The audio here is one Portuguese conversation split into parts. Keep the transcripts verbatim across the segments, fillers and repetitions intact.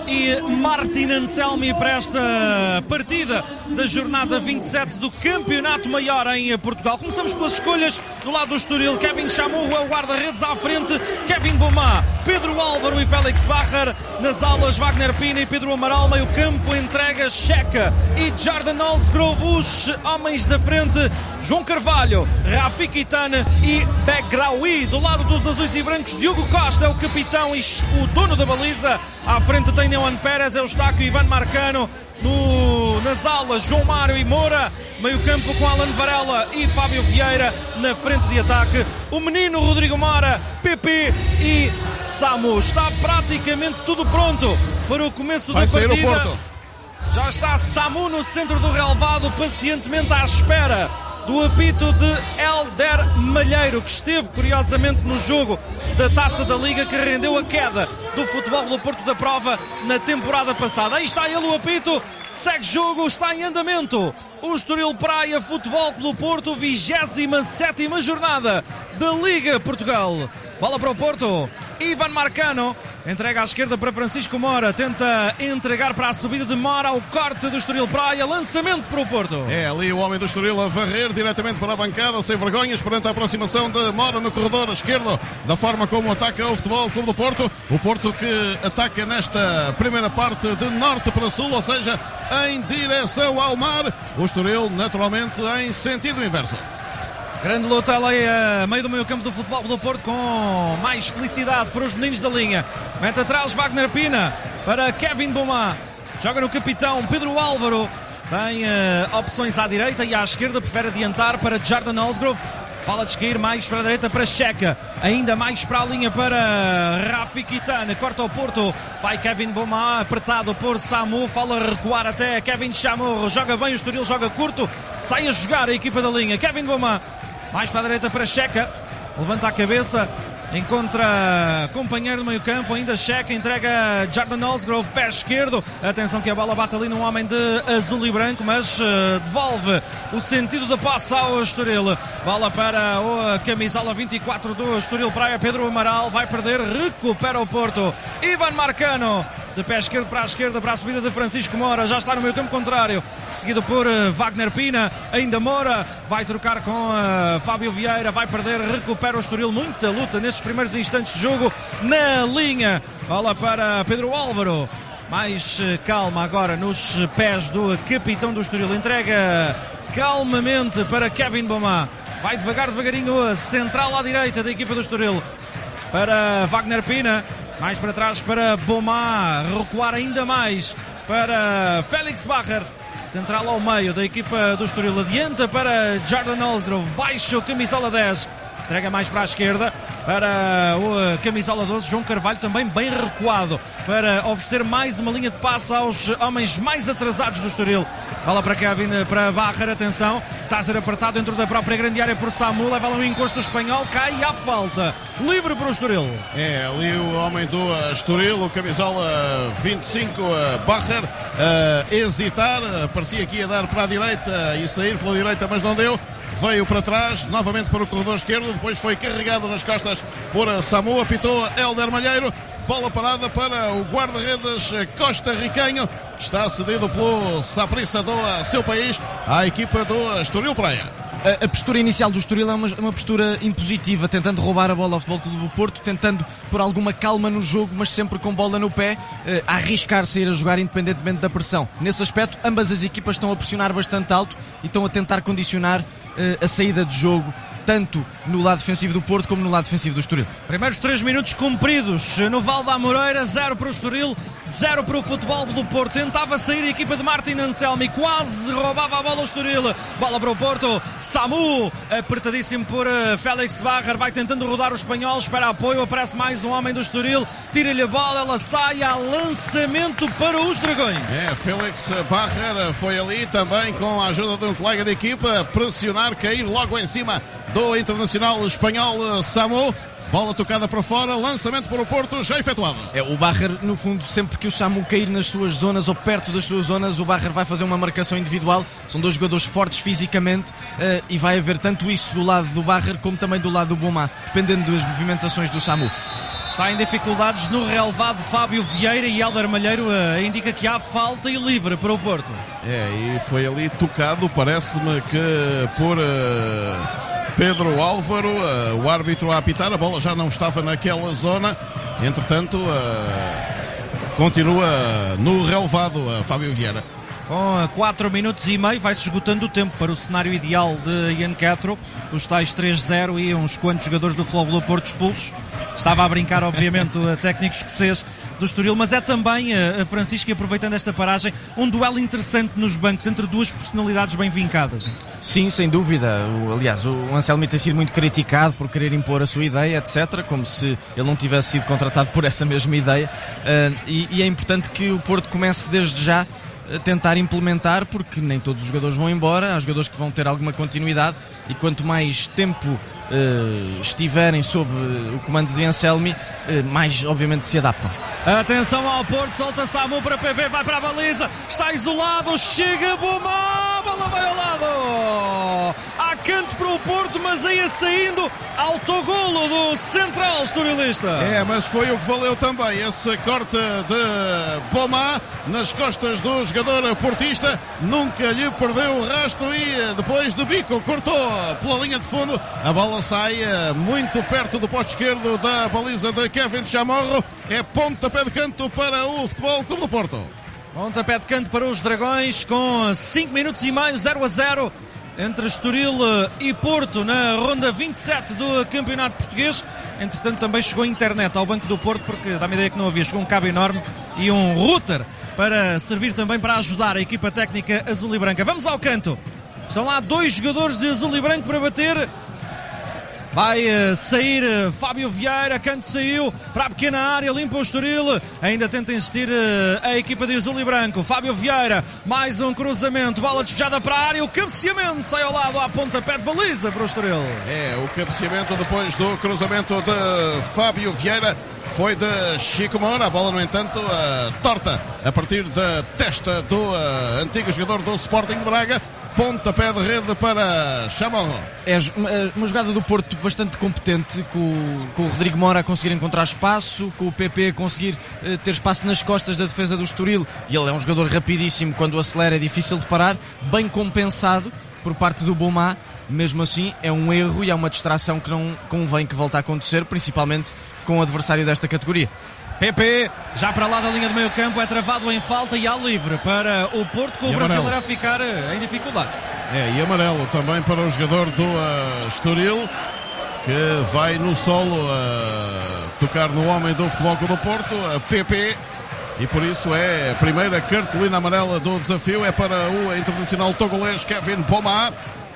e Martin Anselmi para esta partida da jornada vinte e sete do Campeonato Maior em Portugal. Começamos pelas escolhas do lado do Estoril. Kevin Chamorro é o guarda-redes à frente, Kevin Bomá, Pedro Álvaro e Félix Bacher. Nas alas, Wagner Pina e Pedro Amaral. Meio campo, entrega Checa e Jordan Olsgrove. Os homens da frente, João Carvalho, Rafik Itane e Begraoui. Do lado dos azuis e brancos, Diogo Costa é o capitão e o dono da baliza. À frente tem Neuan Pérez, Eustáquio e Ivan Marcano. No, nas alas, João Mário e Moura. Meio campo com Alan Varela e Fábio Vieira. Na frente de ataque, o menino Rodrigo Mora, Pepe e Samu. Está praticamente tudo pronto para o começo Vai da partida. sair o Porto. Já está Samu no centro do relvado, pacientemente à espera do apito de Hélder Malheiro, que esteve curiosamente no jogo da Taça da Liga que rendeu a queda do Futebol do Porto da prova na temporada passada. Aí está ele, o apito, segue jogo, está em andamento o Estoril Praia Futebol Clube Porto, vigésima sétima jornada da Liga Portugal. Bola para o Porto, Ivan Marcano entrega à esquerda para Francisco Mora, tenta entregar para a subida de Mora, o corte do Estoril Praia, lançamento para o Porto. É ali o homem do Estoril a varrer diretamente para a bancada, sem vergonhas, perante a aproximação de Mora no corredor esquerdo, da forma como ataca o Futebol Clube do Porto. O Porto que ataca nesta primeira parte de norte para sul, ou seja, em direção ao mar. O Estoril naturalmente em sentido inverso. Grande luta ali a meio do meio campo do Futebol do Porto, com mais felicidade para os meninos da linha. Mete atrás Wagner Pina para Kevin Bomá. Joga no capitão Pedro Álvaro. Tem uh, opções à direita e à esquerda. Prefere adiantar para Jordan Olsgrove. Fala de cair mais para a direita para Checa. Ainda mais para a linha para Rafik Itane. Corta o Porto. Vai Kevin Bomá, apertado por Samu. Fala recuar até Kevin Chamorro. Joga bem o Estoril, joga curto. Sai a jogar a equipa da linha. Kevin Bomá. Mais para a direita para Checa. Levanta a cabeça. Encontra companheiro do meio campo. Ainda Checa. Entrega Jordan Olsgrove. Pé esquerdo. Atenção que a bola bate ali num homem de azul e branco. Mas uh, devolve o sentido da posse ao Estoril. Bola para a camisola vinte e quatro do Estoril Praia. Pedro Amaral vai perder. Recupera o Porto. Ivan Marcano. De pé esquerdo para a esquerda, para a subida de Francisco Mora. Já está no meio campo contrário. Seguido por uh, Wagner Pina. Ainda Mora. Vai trocar com uh, Fábio Vieira. Vai perder. Recupera o Estoril. Muita luta nestes primeiros instantes de jogo. Na linha. Bola para Pedro Álvaro. Mais uh, calma agora nos pés do capitão do Estoril. Entrega calmamente para Kevin Bomá. Vai devagar, devagarinho. A central à direita da equipa do Estoril. Para Wagner Pina. Mais para trás para Bomá, recuar ainda mais para Félix Bacher, central ao meio da equipa do Estoril, adianta para Jordan Olsgrove, baixo camisola dez, entrega mais para a esquerda para o camisola doze, João Carvalho, também bem recuado para oferecer mais uma linha de passe aos homens mais atrasados do Estoril. Bola para Kevin, para Bacher, atenção, está a ser apertado dentro da própria grande área por Samu, leva lá um encosto espanhol, cai à falta, livre para o Estoril. É ali o homem do uh, Estoril, o camisola vinte e cinco, uh, Bacher, uh, hesitar, uh, parecia que ia dar para a direita e sair pela direita, mas não deu. Veio para trás, novamente para o corredor esquerdo, depois foi carregado nas costas por Samu, apitou Hélder Malheiro, bola parada para o guarda-redes costarriquenho, que está cedido pelo Saprissa do seu país, à equipa do Estoril Praia. A, a postura inicial do Estoril é uma, uma postura impositiva, tentando roubar a bola ao Futebol Clube do Porto, tentando pôr alguma calma no jogo, mas sempre com bola no pé, eh, a arriscar-se a ir a jogar independentemente da pressão. Nesse aspecto, ambas as equipas estão a pressionar bastante alto e estão a tentar condicionar eh, a saída de jogo, tanto no lado defensivo do Porto como no lado defensivo do Estoril. Primeiros três minutos cumpridos no Val da Amoreira, zero para o Estoril, zero para o Futebol do Porto. Tentava sair a equipa de Martin Anselmi, quase roubava a bola ao Estoril. Bola para o Porto, Samu, apertadíssimo por uh, Félix Bacher, vai tentando rodar o espanhol, espera apoio, aparece mais um homem do Estoril, tira-lhe a bola, ela sai a lançamento para os Dragões. É, Félix Bacher foi ali também com a ajuda de um colega de equipa, pressionar, cair logo em cima do internacional espanhol Samu. Bola tocada para fora, lançamento para o Porto, já efetuado. É, o Bacher, no fundo, sempre que o Samu cair nas suas zonas ou perto das suas zonas, o Bacher vai fazer uma marcação individual. São dois jogadores fortes fisicamente uh, e vai haver tanto isso do lado do Bacher como também do lado do Bomá, dependendo das movimentações do Samu. Está em dificuldades no relevado. Fábio Vieira e Hélder Malheiro uh, indica que há falta e livre para o Porto. É, e foi ali tocado, parece-me que por uh, Pedro Álvaro, uh, o árbitro a apitar, a bola já não estava naquela zona, entretanto uh, continua no relevado uh, Fábio Vieira. Com quatro minutos e meio vai-se esgotando o tempo para o cenário ideal de Ian Cathro, os tais três zero e uns quantos jogadores do Futebol Clube do Porto expulsos. Estava a brincar, obviamente, o técnico escocês do Estoril, mas é também, a Francisco, aproveitando esta paragem, um duelo interessante nos bancos entre duas personalidades bem vincadas. Sim, sem dúvida. O, aliás, o Anselmi tem sido muito criticado por querer impor a sua ideia, etcétera, como se ele não tivesse sido contratado por essa mesma ideia. Uh, e, e é importante que o Porto comece desde já a tentar implementar, porque nem todos os jogadores vão embora, há jogadores que vão ter alguma continuidade e quanto mais tempo uh, estiverem sob uh, o comando de Anselmi, uh, mais obviamente se adaptam. Atenção ao Porto, solta Samu para P P, vai para a baliza, está isolado, chega Buma, a bola vai ao lado, há canto para o Porto, mas aí saindo, autogolo do central estorilista. É, mas foi o que valeu também esse corte de Buma nas costas do jogador portista, nunca lhe perdeu o rastro e depois de bico cortou pela linha de fundo, a bola sai muito perto do posto esquerdo da baliza de Kevin Chamorro. É pontapé de canto para o Futebol Clube do Porto. Pontapé de canto para os Dragões com cinco minutos e meio, zero a zero entre Estoril e Porto na ronda vinte e sete do Campeonato Português. Entretanto também chegou a internet ao Banco do Porto, porque dá-me a ideia que não havia, chegou um cabo enorme e um router para servir também para ajudar a equipa técnica azul e branca. Vamos ao canto, estão lá dois jogadores de azul e branco para bater. Vai uh, sair uh, Fábio Vieira, canto saiu para a pequena área, limpa o Estoril, ainda tenta insistir uh, a equipa de azul e branco. Fábio Vieira, mais um cruzamento, bola despejada para a área, o cabeceamento sai ao lado à pontapé de baliza para o Estoril. É, o cabeceamento depois do cruzamento de Fábio Vieira foi de Chico Moura, a bola no entanto uh, torta a partir da testa do uh, antigo jogador do Sporting de Braga. Pontapé de rede para Chamorro. É uma jogada do Porto bastante competente, com o, com o Rodrigo Moura a conseguir encontrar espaço, com o P P a conseguir uh, ter espaço nas costas da defesa do Estoril, e ele é um jogador rapidíssimo, quando acelera é difícil de parar, bem compensado por parte do Buma. Mesmo assim é um erro e é uma distração que não convém que volte a acontecer, principalmente com o adversário desta categoria. P P, já para lá da linha do meio campo, é travado em falta e há livre para o Porto, com e o brasileiro a ficar em dificuldades. É, e amarelo também para o jogador do uh, Estoril, que vai no solo uh, tocar no homem do Futebol Clube do Porto, a P P, e por isso é a primeira cartolina amarela do desafio, é para o internacional togolês Kevin Buma,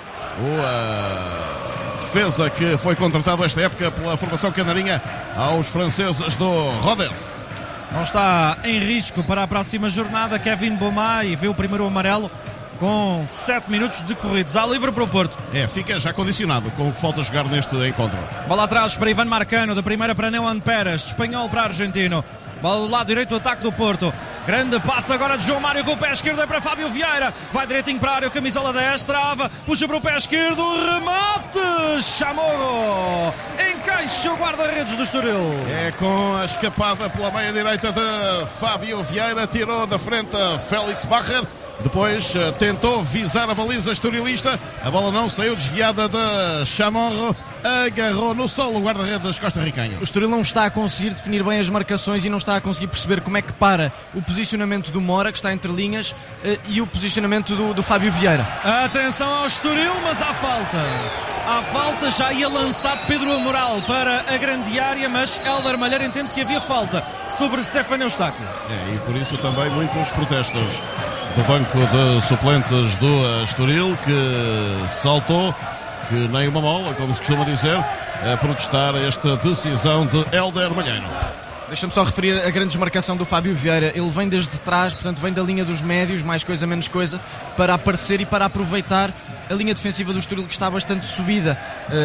o uh, defesa que foi contratado esta época pela formação canarinha aos franceses do Rodez. Não está em risco para a próxima jornada Kevin Buma, e vê o primeiro amarelo com sete minutos decorridos. Há livre para o Porto. É, fica já condicionado com o que falta jogar neste encontro. Bola atrás para Ivan Marcano, da primeira para Neuan Pérez, espanhol para argentino. Bola do lado direito, o ataque do Porto. Grande passe agora de João Mário com o pé esquerdo, é para Fábio Vieira. Vai direitinho para a área, o camisola dez, trava, puxa para o pé esquerdo, remate, Chamorro. Encaixa o guarda-redes do Estoril. É, com a escapada pela meia direita de Fábio Vieira, tirou da frente Félix Bacher. Depois uh, tentou visar a baliza estorilista, a bola não saiu, desviada de Chamorro, agarrou no solo o guarda-redes costarricenho. O Estoril não está a conseguir definir bem as marcações e não está a conseguir perceber como é que para o posicionamento do Moura, que está entre linhas, uh, e o posicionamento do, do Fábio Vieira. Atenção ao Estoril, mas há falta. Há falta, já ia lançado Pedro Amoral para a grande área, mas Hélder Malheiro entende que havia falta sobre Stefano Eustáquio. É, e por isso também muitos protestos do banco de suplentes do Estoril, que saltou, que nem uma mola, como se costuma dizer, a protestar esta decisão de Hélder Malheiro. Deixa-me só referir a grande desmarcação do Fábio Vieira. Ele vem desde trás, portanto vem da linha dos médios, mais coisa menos coisa, para aparecer e para aproveitar a linha defensiva do Estoril, que está bastante subida,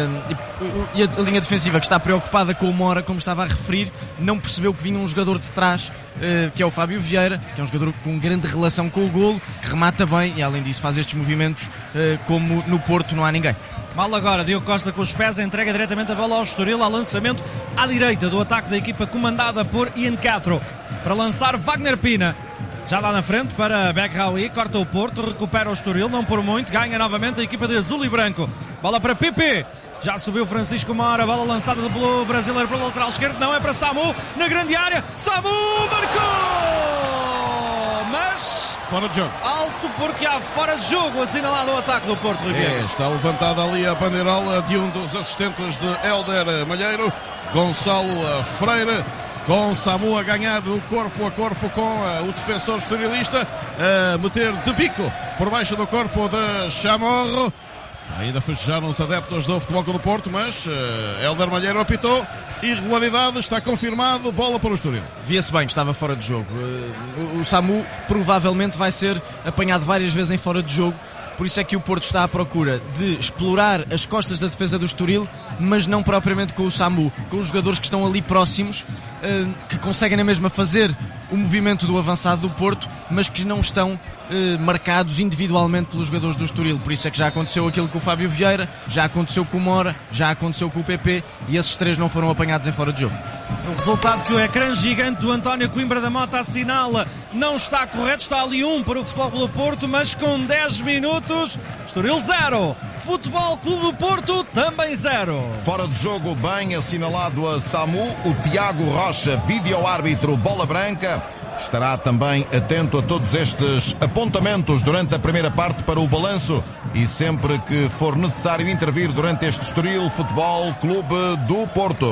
e a linha defensiva que está preocupada com o Moura, como estava a referir, não percebeu que vinha um jogador de trás, que é o Fábio Vieira, que é um jogador com grande relação com o golo, que remata bem e além disso faz estes movimentos como no Porto não há ninguém. Mal agora, Diogo Costa com os pés, entrega diretamente a bola ao Estoril, ao lançamento à direita do ataque da equipa comandada por Ian Castro. Para lançar Wagner Pina. Já lá na frente para Begraoui, corta o Porto, recupera o Estoril, não por muito, ganha novamente a equipa de azul e branco. Bola para Pipi. Já subiu Francisco Mora, bola lançada pelo brasileiro pelo lateral esquerdo, não é para Samu, na grande área, Samu marcou! Mas fora de jogo. Alto porque há fora de jogo assinalado o ataque do Porto. É, está levantada ali a bandeirola de um dos assistentes de Hélder Malheiro, Gonçalo Freire, com Samu a ganhar no corpo a corpo com uh, o defensor esterilista, a uh, meter de bico por baixo do corpo de Chamorro. Ainda festejaram os adeptos do Futebol Clube do Porto, mas uh, Hélder Malheiro apitou. Irregularidade, está confirmado, bola para o Estoril. Via-se bem que estava fora de jogo. Uh, o, o Samu provavelmente vai ser apanhado várias vezes em fora de jogo. Por isso é que o Porto está à procura de explorar as costas da defesa do Estoril, mas não propriamente com o Samu, com os jogadores que estão ali próximos, que conseguem na mesma fazer o movimento do avançado do Porto, mas que não estão marcados individualmente pelos jogadores do Estoril. Por isso é que já aconteceu aquilo com o Fábio Vieira, já aconteceu com o Mora, já aconteceu com o P P, e esses três não foram apanhados em fora de jogo. O resultado que o ecrã gigante do António Coimbra da Mota assinala não está correto, está ali um para o Futebol Clube do Porto, mas com dez minutos, Estoril zero, Futebol Clube do Porto também zero. Fora de jogo, bem assinalado a Samu, o Tiago Rocha, vídeo-árbitro bola branca, estará também atento a todos estes apontamentos durante a primeira parte para o balanço e sempre que for necessário intervir durante este Estoril Futebol Clube do Porto.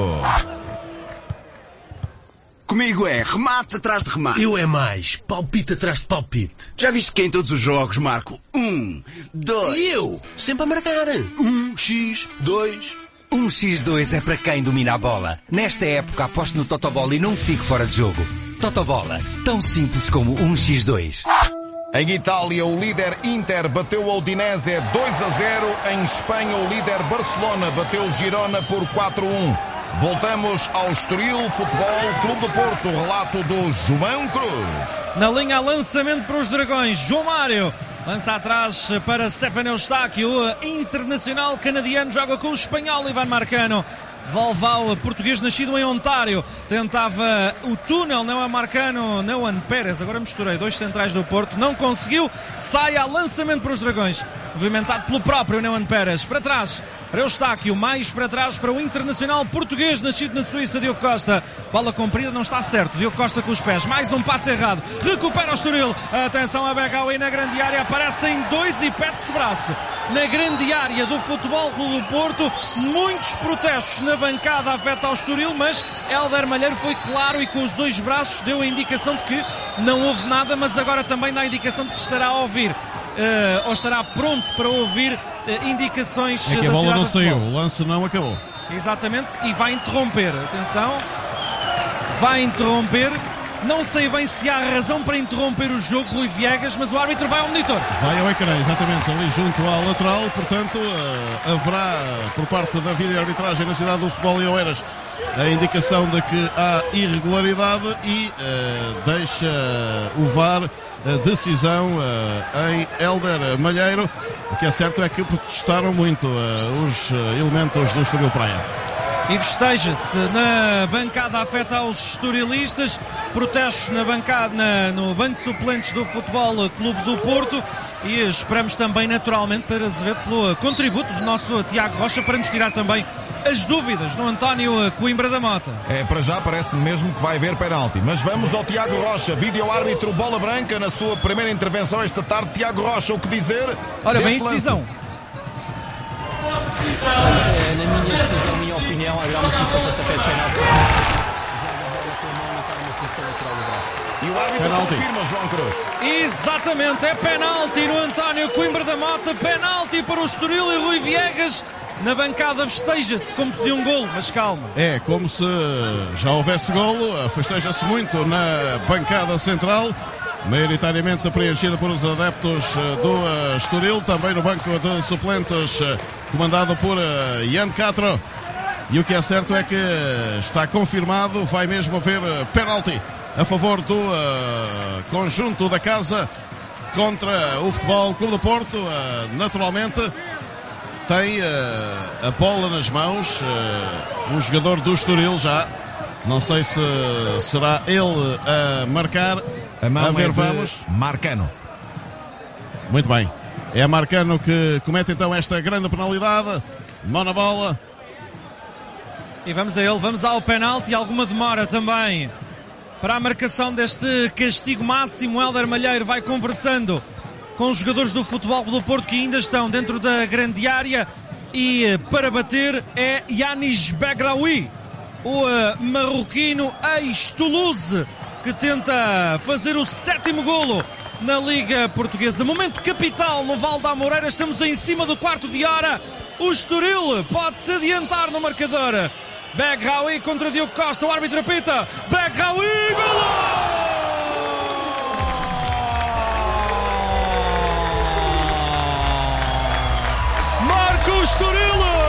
Comigo é remate atrás de remate. Eu é mais, palpite atrás de palpite. Já viste que em todos os jogos marco um, dois... E eu? Sempre a marcar. Um, X, dois... um xis dois é para quem domina a bola. Nesta época aposto no Totobola e não fico fora de jogo. Totobola, tão simples como um xis dois. Em Itália, o líder Inter bateu o Udinese dois a zero. Em Espanha, o líder Barcelona bateu o Girona por quatro a um. Voltamos ao Estoril Futebol Clube do Porto, relato do João Cruz. Na linha, lançamento para os Dragões, João Mário lança atrás para Stefano Eustáquio, o internacional canadiano joga com o espanhol Ivan Marcano. Devolve ao português nascido em Ontário, tentava o túnel, não é Marcano, não é Pérez, agora misturei dois centrais do Porto, não conseguiu, sai a lançamento para os Dragões, movimentado pelo próprio Neuan Pérez, para trás para Eustáquio, mais para trás para o internacional português nascido na Suíça, Diogo Costa, bola comprida, não está certo, Diogo Costa com os pés, mais um passe errado, recupera o Estoril, atenção a Begaui na grande área, aparecem dois e pede-se braço, na grande área do Futebol Clube do Porto, muitos protestos na bancada afeta ao Estoril, mas Hélder Malheiro foi claro e com os dois braços deu a indicação de que não houve nada, mas agora também dá a indicação de que estará a ouvir, uh, ou estará pronto para ouvir uh, indicações. É que a bola não saiu, o lance não acabou. Exatamente, e vai interromper, atenção, vai interromper. Não sei bem se há razão para interromper o jogo, Rui Viegas, mas o árbitro vai ao monitor. Vai ao ecrã, exatamente, ali junto à lateral, portanto, uh, haverá, por parte da vídeo-arbitragem na cidade do futebol em Oeiras, a indicação de que há irregularidade e uh, deixa o V A R a decisão uh, em Hélder Malheiro. O que é certo é que protestaram muito uh, os uh, elementos do Estoril Praia. E festeja-se na bancada, afeta aos estorilistas, protestos na bancada, na, no banco de suplentes do Futebol Clube do Porto, e esperamos também naturalmente para Azevedo pelo contributo do nosso Tiago Rocha para nos tirar também as dúvidas no António Coimbra da Mota. É, para já parece mesmo que vai haver penalti, mas vamos ao Tiago Rocha, vídeo-árbitro bola branca na sua primeira intervenção esta tarde. Tiago Rocha, o que dizer? Olha bem, a decisão. É, na minha decisão, minha opinião, há uma situação de pontapé de penalti. E o árbitro penalti. Confirma, João Cruz. Exatamente, é penalti no António Coimbra da Mota, penalti para o Estoril e Rui Viegas. Na bancada festeja-se como se de um golo, mas calma. É, como se já houvesse golo, festeja-se muito na bancada central, maioritariamente preenchida por os adeptos do Estoril, também no banco de suplentes, comandado por Ian Castro. E o que é certo é que está confirmado, vai mesmo haver penalti a favor do uh, conjunto da casa contra o Futebol Clube do Porto. Uh, naturalmente tem uh, a bola nas mãos, uh, um jogador do Estoril já. Não sei se será ele a marcar. A mão a ver, é de vamos. Marcano. Muito bem. É Marcano que comete então esta grande penalidade. Mão na bola. E vamos a ele, vamos ao penalti. Alguma demora também para a marcação deste castigo máximo. Hélder Malheiro vai conversando com os jogadores do Futebol Clube do Porto que ainda estão dentro da grande área. E para bater é Yanis Begraoui, o uh, marroquino ex-Toulouse, que tenta fazer o sétimo golo na Liga Portuguesa. Momento capital no Val da Amoreira. Estamos em cima do quarto de hora. O Estoril pode-se adiantar no marcador. Begraoui contra Diogo Costa. O árbitro apita. Begraoui, golo! Marca o Estoril!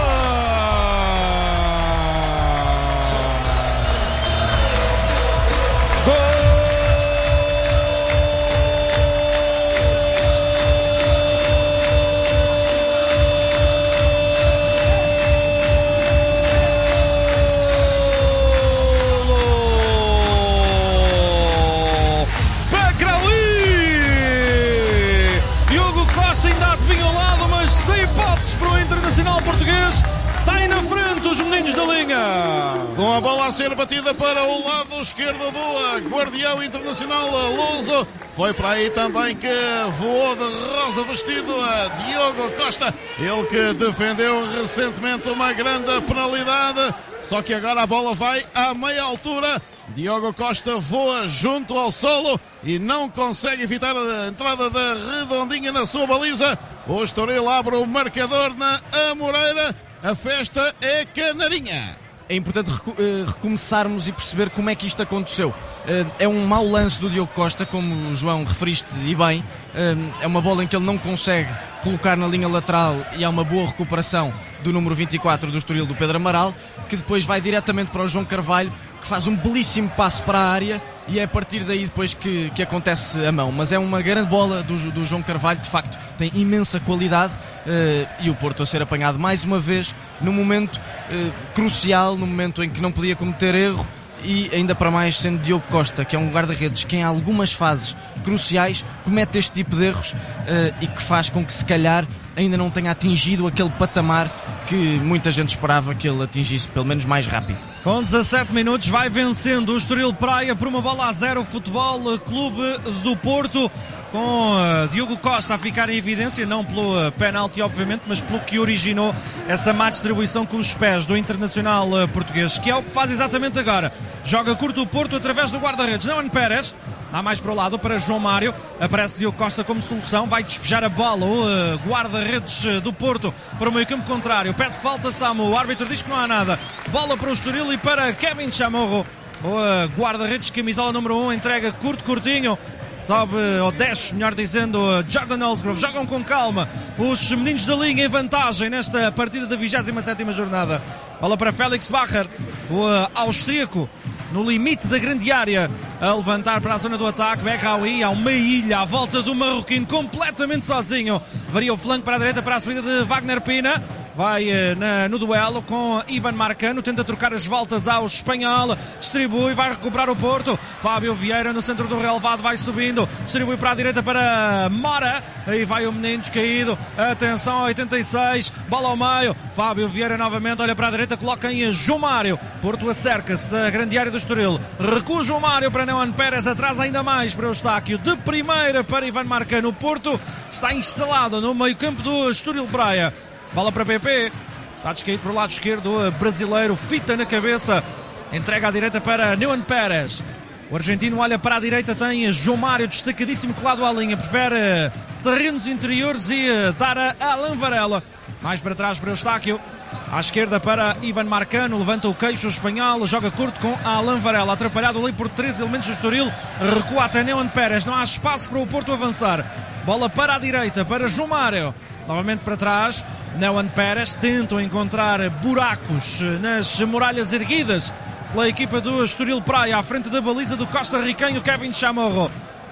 Português, sai na frente os meninos da linha. Com a bola a ser batida para o lado esquerdo do guardião internacional luso. Foi para aí também que voou de rosa vestido a Diogo Costa. Ele que defendeu recentemente uma grande penalidade. Só que agora a bola vai à meia altura. Diogo Costa voa junto ao solo e não consegue evitar a entrada da Redondinha na sua baliza. O Estoril abre o marcador na Amoreira. A festa é canarinha. É importante recu- uh, recomeçarmos e perceber como é que isto aconteceu. Uh, é um mau lance do Diogo Costa, como o João referiste e bem. Uh, é uma bola em que ele não consegue colocar na linha lateral e há uma boa recuperação do número vinte e quatro do Estoril, do Pedro Amaral, que depois vai diretamente para o João Carvalho, que faz um belíssimo passo para a área e é a partir daí depois que, que acontece a mão. Mas é uma grande bola do, do João Carvalho, de facto tem imensa qualidade, uh, e o Porto a ser apanhado mais uma vez num momento uh, crucial, num momento em que não podia cometer erro, e ainda para mais sendo Diogo Costa, que é um guarda-redes que em algumas fases cruciais comete este tipo de erros, uh, e que faz com que se calhar ainda não tenha atingido aquele patamar que muita gente esperava que ele atingisse, pelo menos mais rápido. Com dezassete minutos vai vencendo o Estoril Praia por uma bola a zero o Futebol Clube do Porto, com uh, Diogo Costa a ficar em evidência, não pelo uh, penalti obviamente, mas pelo que originou essa má distribuição com os pés do internacional uh, português, que é o que faz exatamente agora. Joga curto o Porto através do guarda-redes Neumann Pérez, dá mais para o lado para João Mário, aparece Diogo Costa como solução, vai despejar a bola o uh, guarda-redes uh, do Porto para o meio campo contrário, pede falta Samu, o árbitro diz que não há nada, bola para o Estoril e para Kevin Chamorro, o uh, guarda-redes camisola número um, entrega curto, curtinho, sobe ao dez, melhor dizendo, Jordan Olsgrove. Jogam com calma os meninos da linha em vantagem nesta partida da vigésima sétima jornada. Bola para Félix Bacher, o uh, austríaco, no limite da grande área, a levantar para a zona do ataque. Begraoui, há uma ilha à volta do marroquino, completamente sozinho. Varia o flanco para a direita para a subida de Wagner Pina. Vai uh, na, no duelo com Ivan Marcano, tenta trocar as voltas ao espanhol, distribui, vai recuperar o Porto. Fábio Vieira no centro do relevado, vai subindo, distribui para a direita para Mora, aí vai o menino descaído, atenção, oitenta e seis, bola ao meio, Fábio Vieira novamente, olha para a direita, coloca em João Mário, Porto acerca-se da grande área do Estoril, recua João Mário para Neumann Pérez, atrás ainda mais para o Eustáquio, de primeira para Ivan Marcano. O Porto está instalado no meio campo do Estoril Praia. Bola para P P, está descaído para o lado esquerdo, o brasileiro, fita na cabeça, entrega à direita para Neumann Pérez. O argentino olha para a direita, tem João Mário destacadíssimo colado à linha, prefere terrenos interiores e dar a Alan Varela. Mais para trás para Eustáquio, à esquerda para Ivan Marcano, levanta o queixo espanhol, joga curto com Alan Varela, atrapalhado ali por três elementos do Estoril, recua até Neumann Pérez, não há espaço para o Porto avançar. Bola para a direita, para João Mário, novamente para trás, Neumann Pérez, tentam encontrar buracos nas muralhas erguidas pela equipa do Estoril Praia, à frente da baliza do costarriquenho Kevin Chamorro.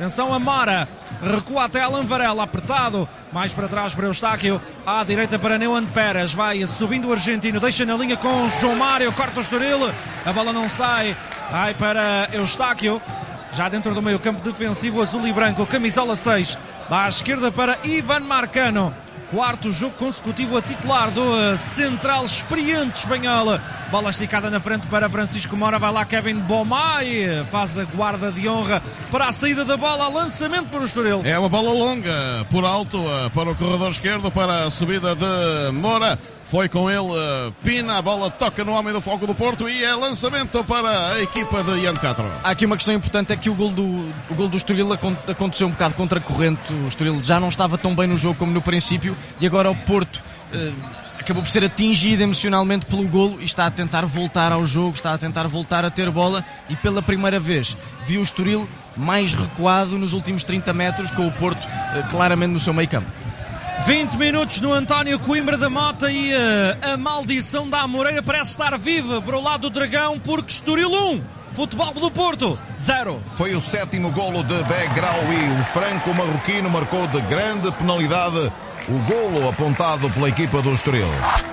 Atenção a Mora, recua até Alan Varela, apertado, mais para trás para Eustáquio, à direita para Neuan Pérez, vai subindo o argentino, deixa na linha com João Mário, corta o Estoril, a bola não sai, vai para Eustáquio, já dentro do meio campo defensivo azul e branco, camisola seis, dá à esquerda para Ivan Marcano. Quarto jogo consecutivo a titular do uh, central experiente espanhol. Bola esticada na frente para Francisco Mora. Vai lá Kevin Bomay. Faz a guarda de honra para a saída da bola. Lançamento para o Estoril. É uma bola longa por alto uh, para o corredor esquerdo para a subida de Mora. Foi com ele uh, Pina, a bola toca no homem do Foco do Porto e é lançamento para a equipa de Ian Castro. Há aqui uma questão importante, é que o gol do, o gol do Estoril aconteceu um bocado contra a corrente. O Estoril já não estava tão bem no jogo como no princípio e agora o Porto uh, acabou por ser atingido emocionalmente pelo golo e está a tentar voltar ao jogo, está a tentar voltar a ter bola e pela primeira vez viu o Estoril mais recuado nos últimos trinta metros, com o Porto uh, claramente no seu meio campo. vinte minutos no António Coimbra da Mota e uh, a maldição da Amoreira parece estar viva para o lado do Dragão, porque Estoril um, Futebol do Porto zero. Foi o sétimo golo de Begraoui. O franco-marroquino marcou de grande penalidade o golo apontado pela equipa do Estoril.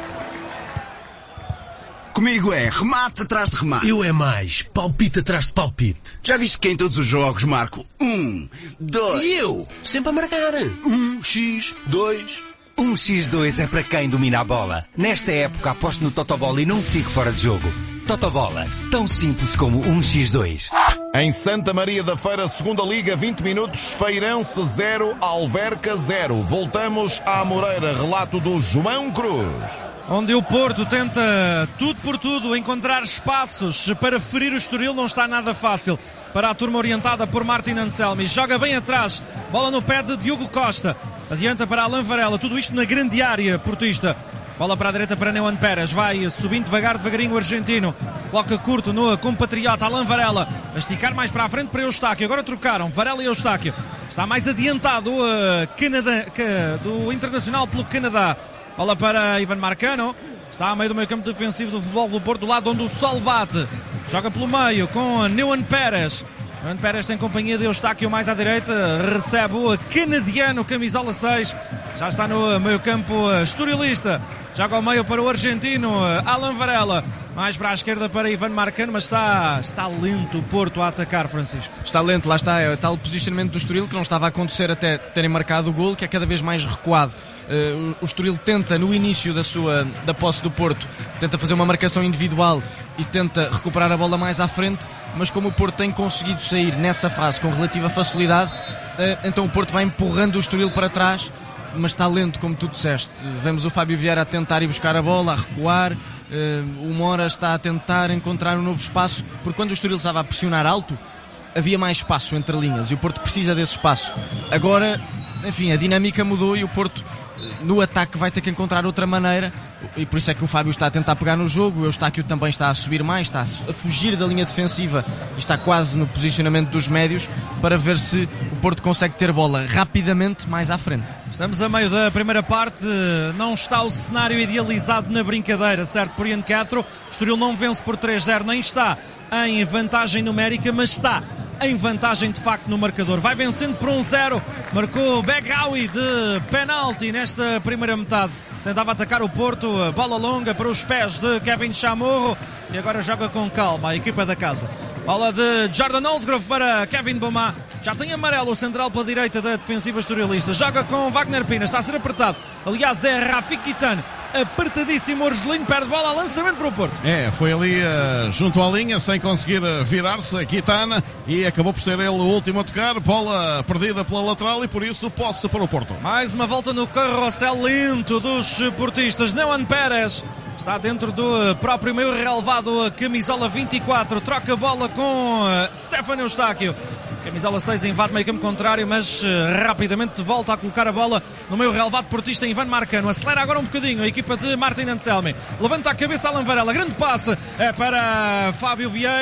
Comigo é remate atrás de remate. Eu é mais palpite atrás de palpite. Já viste que em todos os jogos marco um, dois... E eu? Sempre a marcar. Um, X, dois... um por dois é para quem domina a bola. Nesta época aposto no Totobola e não fico fora de jogo. Totobola, tão simples como um por dois. Em Santa Maria da Feira, segunda Liga, vinte minutos, Feirense zero, Alverca zero. Voltamos à Amoreira, relato do João Cruz. Onde o Porto tenta tudo por tudo, encontrar espaços para ferir o Estoril, não está nada fácil para a turma orientada por Martin Anselmi. Joga bem atrás, bola no pé de Diogo Costa, adianta para Alan Varela, tudo isto na grande área portista. Bola para a direita para Neuan Pérez, vai subindo devagar, devagarinho o argentino, coloca curto no compatriota Alan Varela, a esticar mais para a frente para Eustáquio, agora trocaram, Varela e Eustáquio, está mais adiantado o uh, Canadá, do Internacional pelo Canadá. Bola para Ivan Marcano, está a meio do meio campo defensivo do Futebol do Porto, do lado onde o sol bate, joga pelo meio com Neuan Pérez. Neuan Pérez tem companhia de Eustáquio mais à direita, recebe o canadiano, camisola seis, já está no meio campo estorilista, joga ao meio para o argentino Alan Varela, mais para a esquerda para Ivan Marcano, mas está, está lento o Porto a atacar, Francisco. Está lento, lá está, é o tal posicionamento do Estoril que não estava a acontecer até terem marcado o golo, que é cada vez mais recuado. Uh, o Estoril tenta, no início da sua da posse do Porto, tenta fazer uma marcação individual e tenta recuperar a bola mais à frente, mas como o Porto tem conseguido sair nessa fase com relativa facilidade, uh, então o Porto vai empurrando o Estoril para trás, mas está lento, como tu disseste. Vemos o Fábio Vieira a tentar ir buscar a bola, a recuar, uh, o Mora está a tentar encontrar um novo espaço, porque quando o Estoril estava a pressionar alto, havia mais espaço entre linhas e o Porto precisa desse espaço. Agora, enfim, a dinâmica mudou e o Porto no ataque vai ter que encontrar outra maneira e por isso é que o Fábio está a tentar pegar no jogo. O Eustáquio também está a subir mais, está a fugir da linha defensiva e está quase no posicionamento dos médios para ver se o Porto consegue ter bola rapidamente mais à frente. Estamos a meio da primeira parte, não está o cenário idealizado na brincadeira, certo, por Ian Castro. O Estoril não vence por três zero, nem está em vantagem numérica, mas está em vantagem de facto no marcador. Vai vencendo por um zero, marcou Begraoui de penalti nesta primeira metade. Tentava atacar o Porto, bola longa para os pés de Kevin Chamorro e agora joga com calma a equipa da casa. Bola de Jordan Olsgrove para Kevin Bomá. Já tem amarelo o central pela direita da defensiva estorilista. Joga com Wagner Pina, está a ser apertado. Aliás, é Rafik Kitano, apertadíssimo. Orgelinho perde bola, lançamento para o Porto. É, foi ali uh, junto à linha, sem conseguir uh, virar-se, Kitana, e acabou por ser ele o último a tocar. Bola perdida pela lateral e por isso posse para o Porto. Mais uma volta no carrossel lento dos portistas. Neuan Pérez está dentro do próprio meio relevado, a camisola vinte e quatro, troca a bola com uh, Stefano Eustáquio. Camisola seis invade meio campo contrário, mas uh, rapidamente volta a colocar a bola no meio relevado portista Ivan Marcano. Acelera agora um bocadinho a equipa de Martin Anselmi. Levanta a cabeça Alan Varela. Grande passe é para Fábio Vieira.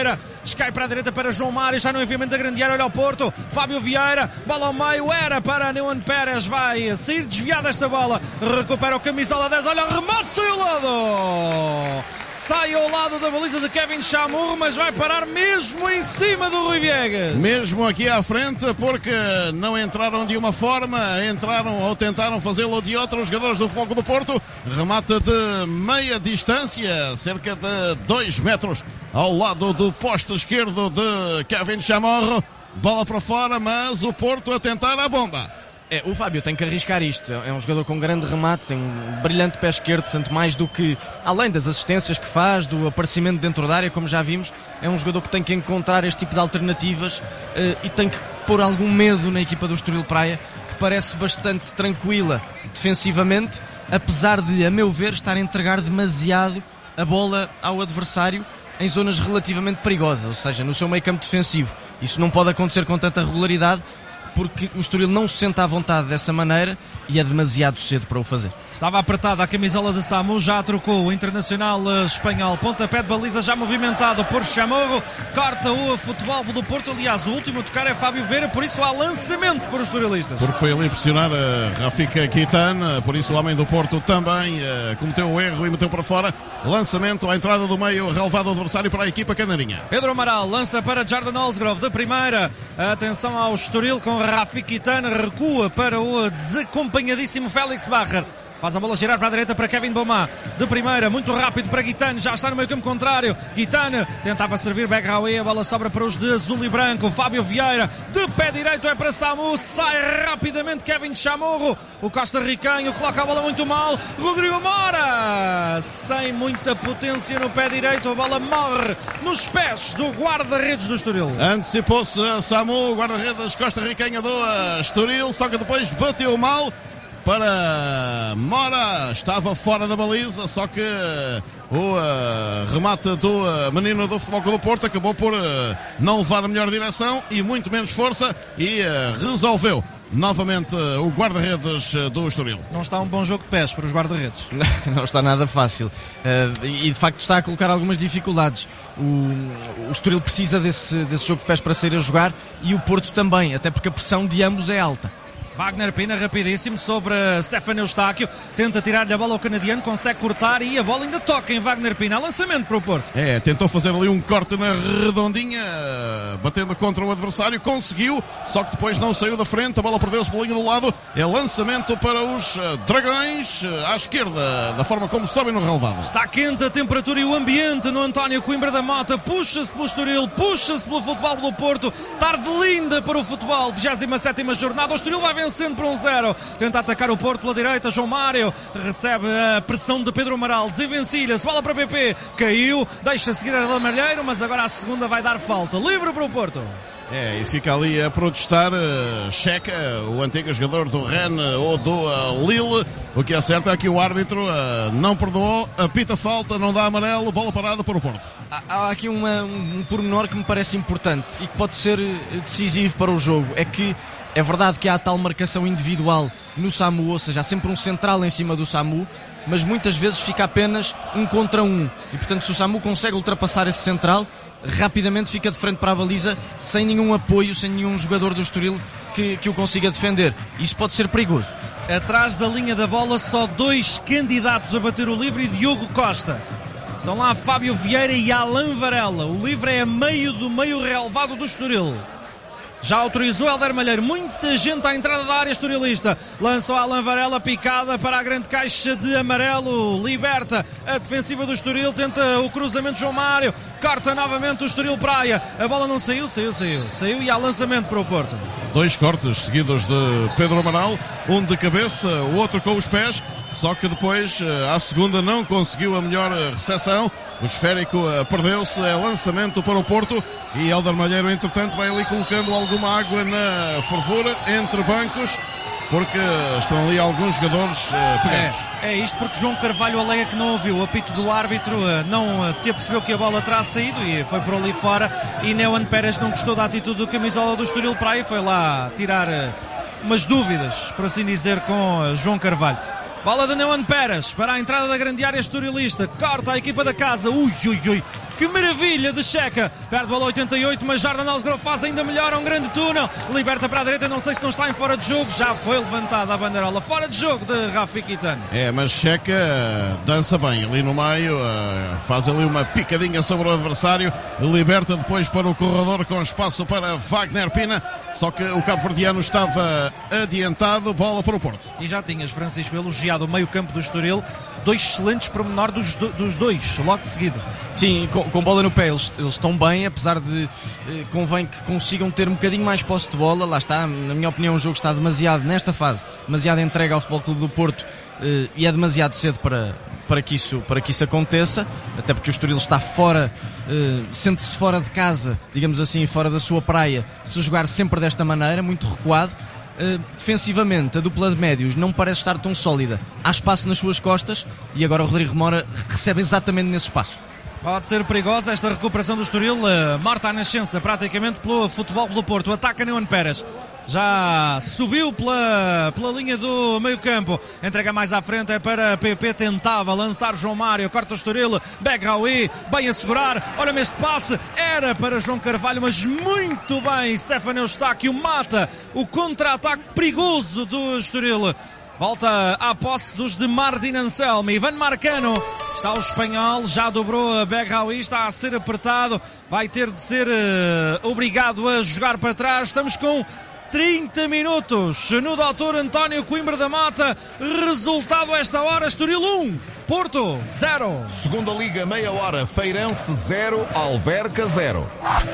descai para a direita para João Mário, está no enviamento da grande área, olha ao Porto, Fábio Vieira, bola ao meio, era para Neumann Pérez, vai sair desviada esta bola, recupera o camisola dez, olha o remate, sai ao lado, sai ao lado da baliza de Kevin Chamorro, mas vai parar mesmo em cima do Rui Viegas. Mesmo aqui à frente, porque não entraram de uma forma, entraram ou tentaram fazê-lo de outra os jogadores do Futebol Clube do Porto. Remate de meia distância, cerca de dois metros ao lado do poste esquerdo de Kevin Chamorro. Bola para fora, mas o Porto a tentar a bomba. É, o Fábio tem que arriscar isto, é um jogador com grande remate, tem um brilhante pé esquerdo, portanto mais do que, além das assistências que faz, do aparecimento dentro da área, como já vimos, é um jogador que tem que encontrar este tipo de alternativas uh, e tem que pôr algum medo na equipa do Estoril Praia, que parece bastante tranquila defensivamente, apesar de, a meu ver, estar a entregar demasiado a bola ao adversário em zonas relativamente perigosas, ou seja, no seu meio campo defensivo. Isso não pode acontecer com tanta regularidade, porque o Estoril não se sente à vontade dessa maneira e é demasiado cedo para o fazer. Estava apertada a camisola de Samu, já trocou o internacional espanhol. Pontapé de baliza já movimentado por Chamorro, corta o Futebol do Porto. Aliás, o último a tocar é Fábio Vieira, por isso há lançamento para os estorilistas. Porque foi ali pressionar a Rafika Kitan, por isso o homem do Porto também uh, cometeu o erro e meteu para fora. Lançamento à entrada do meio, relevado adversário para a equipa canarinha. Pedro Amaral lança para Jordan Olsgrove de primeira. Atenção ao Estoril com Rafika Kitan, recua para o desacompanhadíssimo Félix Bacher. Faz a bola girar para a direita para Kevin Boma. De primeira, muito rápido para Guitane. Já está no meio campo contrário. Guitane tentava servir Begraoui. A bola sobra para os de azul e branco. Fábio Vieira, de pé direito, é para Samu. Sai rapidamente Kevin Chamorro. O costarricanho coloca a bola muito mal. Rodrigo Mora, sem muita potência no pé direito. A bola morre nos pés do guarda-redes do Estoril. Antecipou-se a Samu, guarda-redes costarricanho do Estoril. Só que depois bateu mal para Mora, estava fora da baliza, só que o uh, remate do uh, menino do Futebol Clube do Porto acabou por uh, não levar a melhor direção e muito menos força e uh, resolveu novamente uh, o guarda-redes uh, do Estoril. Não está um bom jogo de pés para os guarda-redes. Não está nada fácil uh, e de facto está a colocar algumas dificuldades. O, o Estoril precisa desse, desse jogo de pés para sair a jogar e o Porto também, até porque a pressão de ambos é alta. Wagner Pina, rapidíssimo, sobre Stefano Eustáquio, tenta tirar-lhe a bola ao canadiano, consegue cortar e a bola ainda toca em Wagner Pina. Lançamento para o Porto. É, tentou fazer ali um corte na redondinha, batendo contra o adversário, conseguiu, só que depois não saiu da frente, a bola perdeu-se pela linha do lado, é lançamento para os Dragões, à esquerda, da forma como sobem no relevado. Está quente a temperatura e o ambiente no António Coimbra da Mota, puxa-se pelo Estoril, puxa-se pelo Futebol do Porto, tarde linda para o futebol, vigésima sétima jornada, o Estoril vai vencer vencendo por um zero, tenta atacar o Porto pela direita, João Mário recebe a pressão de Pedro Amaral, desenvencilha-se, bola para P P, caiu, deixa seguir a Malheiro, mas agora a segunda vai dar falta, livre para o Porto. É, e fica ali a protestar uh, Checa, o antigo jogador do Rennes ou do uh, Lille. O que é certo é que o árbitro uh, não perdoou, apita falta, não dá amarelo, bola parada para o Porto. Há, há aqui uma, um, um pormenor que me parece importante e que pode ser decisivo para o jogo, é que é verdade que há a tal marcação individual no Samu, ou seja, há sempre um central em cima do Samu, mas muitas vezes fica apenas um contra um. E portanto, se o Samu consegue ultrapassar esse central, rapidamente fica de frente para a baliza, sem nenhum apoio, sem nenhum jogador do Estoril que, que o consiga defender. Isso pode ser perigoso. Atrás da linha da bola, só dois candidatos a bater o livre e Diogo Costa. Estão lá Fábio Vieira e Alain Varela. O livre é a meio do meio relevado do Estoril. Já autorizou Helder Malheiro, muita gente à entrada da área estorilista, lançou a Alain Varela, picada para a grande caixa de amarelo, liberta a defensiva do Estoril, tenta o cruzamento de João Mário, corta novamente o Estoril Praia, a bola não saiu, saiu, saiu, saiu e há lançamento para o Porto. Dois cortes seguidos de Pedro Amaral, um de cabeça, o outro com os pés, só que depois à segunda não conseguiu a melhor recepção, o esférico perdeu-se, é lançamento para o Porto e Helder Malheiro entretanto vai ali colocando alguma água na fervura entre bancos, porque estão ali alguns jogadores uh, pegados. É, é isto porque João Carvalho alega que não ouviu o apito do árbitro, uh, não uh, se apercebeu que a bola terá saído e foi por ali fora, e Neumann Pérez não gostou da atitude do camisola do Estoril Praia e foi lá tirar uh, umas dúvidas, por assim dizer, com uh, João Carvalho. Bola de Neumann Pérez para a entrada da grande área estorilista, corta a equipa da casa, ui, ui, ui, Que maravilha de Checa. Perde bola oitenta e oito, mas Jordan Alsgrove faz ainda melhor. Um grande túnel. Liberta para a direita. Não sei se não está em fora de jogo. Já foi levantada a bandeirola. Fora de jogo de Rafik Itan. É, mas Checa dança bem ali no meio. Faz ali uma picadinha sobre o adversário. Liberta depois para o corredor com espaço para Wagner Pina. Só que o cabo-verdiano estava adiantado. Bola para o Porto. E já tinhas, Francisco, elogiado o meio-campo do Estoril. Dois excelentes pormenor dos, do, dos dois, logo de seguida. Sim, com, com bola no pé, eles, eles estão bem, apesar de eh, convém que consigam ter um bocadinho mais posse de bola. Lá está, na minha opinião, o jogo está demasiado, nesta fase, demasiado entregue ao Futebol Clube do Porto eh, e é demasiado cedo para, para, que isso, para que isso aconteça, até porque o Estoril está fora, eh, sente-se fora de casa, digamos assim, fora da sua praia, se jogar sempre desta maneira, muito recuado. Uh, defensivamente, a dupla de médios não parece estar tão sólida. Há espaço nas suas costas e agora o Rodrigo Mora recebe exatamente nesse espaço. Pode ser perigosa esta recuperação do Estoril. Uh, morta à nascença praticamente pelo Futebol do Porto. Ataca Neon Pérez. Já subiu pela, pela linha do meio campo. Entrega mais à frente, é para P P. Tentava lançar João Mário. Corta o Estoril. Begraoui. Bem a segurar. Olha-me este passe. Era para João Carvalho, mas muito bem. Stefano Eustáquio mata o contra-ataque perigoso do Estoril. Volta à posse dos de Mardin Anselmi. Ivan Marcano. Está o espanhol, já dobrou a Begraoui, está a ser apertado. Vai ter de ser uh, obrigado a jogar para trás. Estamos com trinta minutos no doutor António Coimbra da Mota. Resultado a esta hora: Estoril um, Porto zero. Segunda Liga, meia hora, Feirense zero, Alverca zero.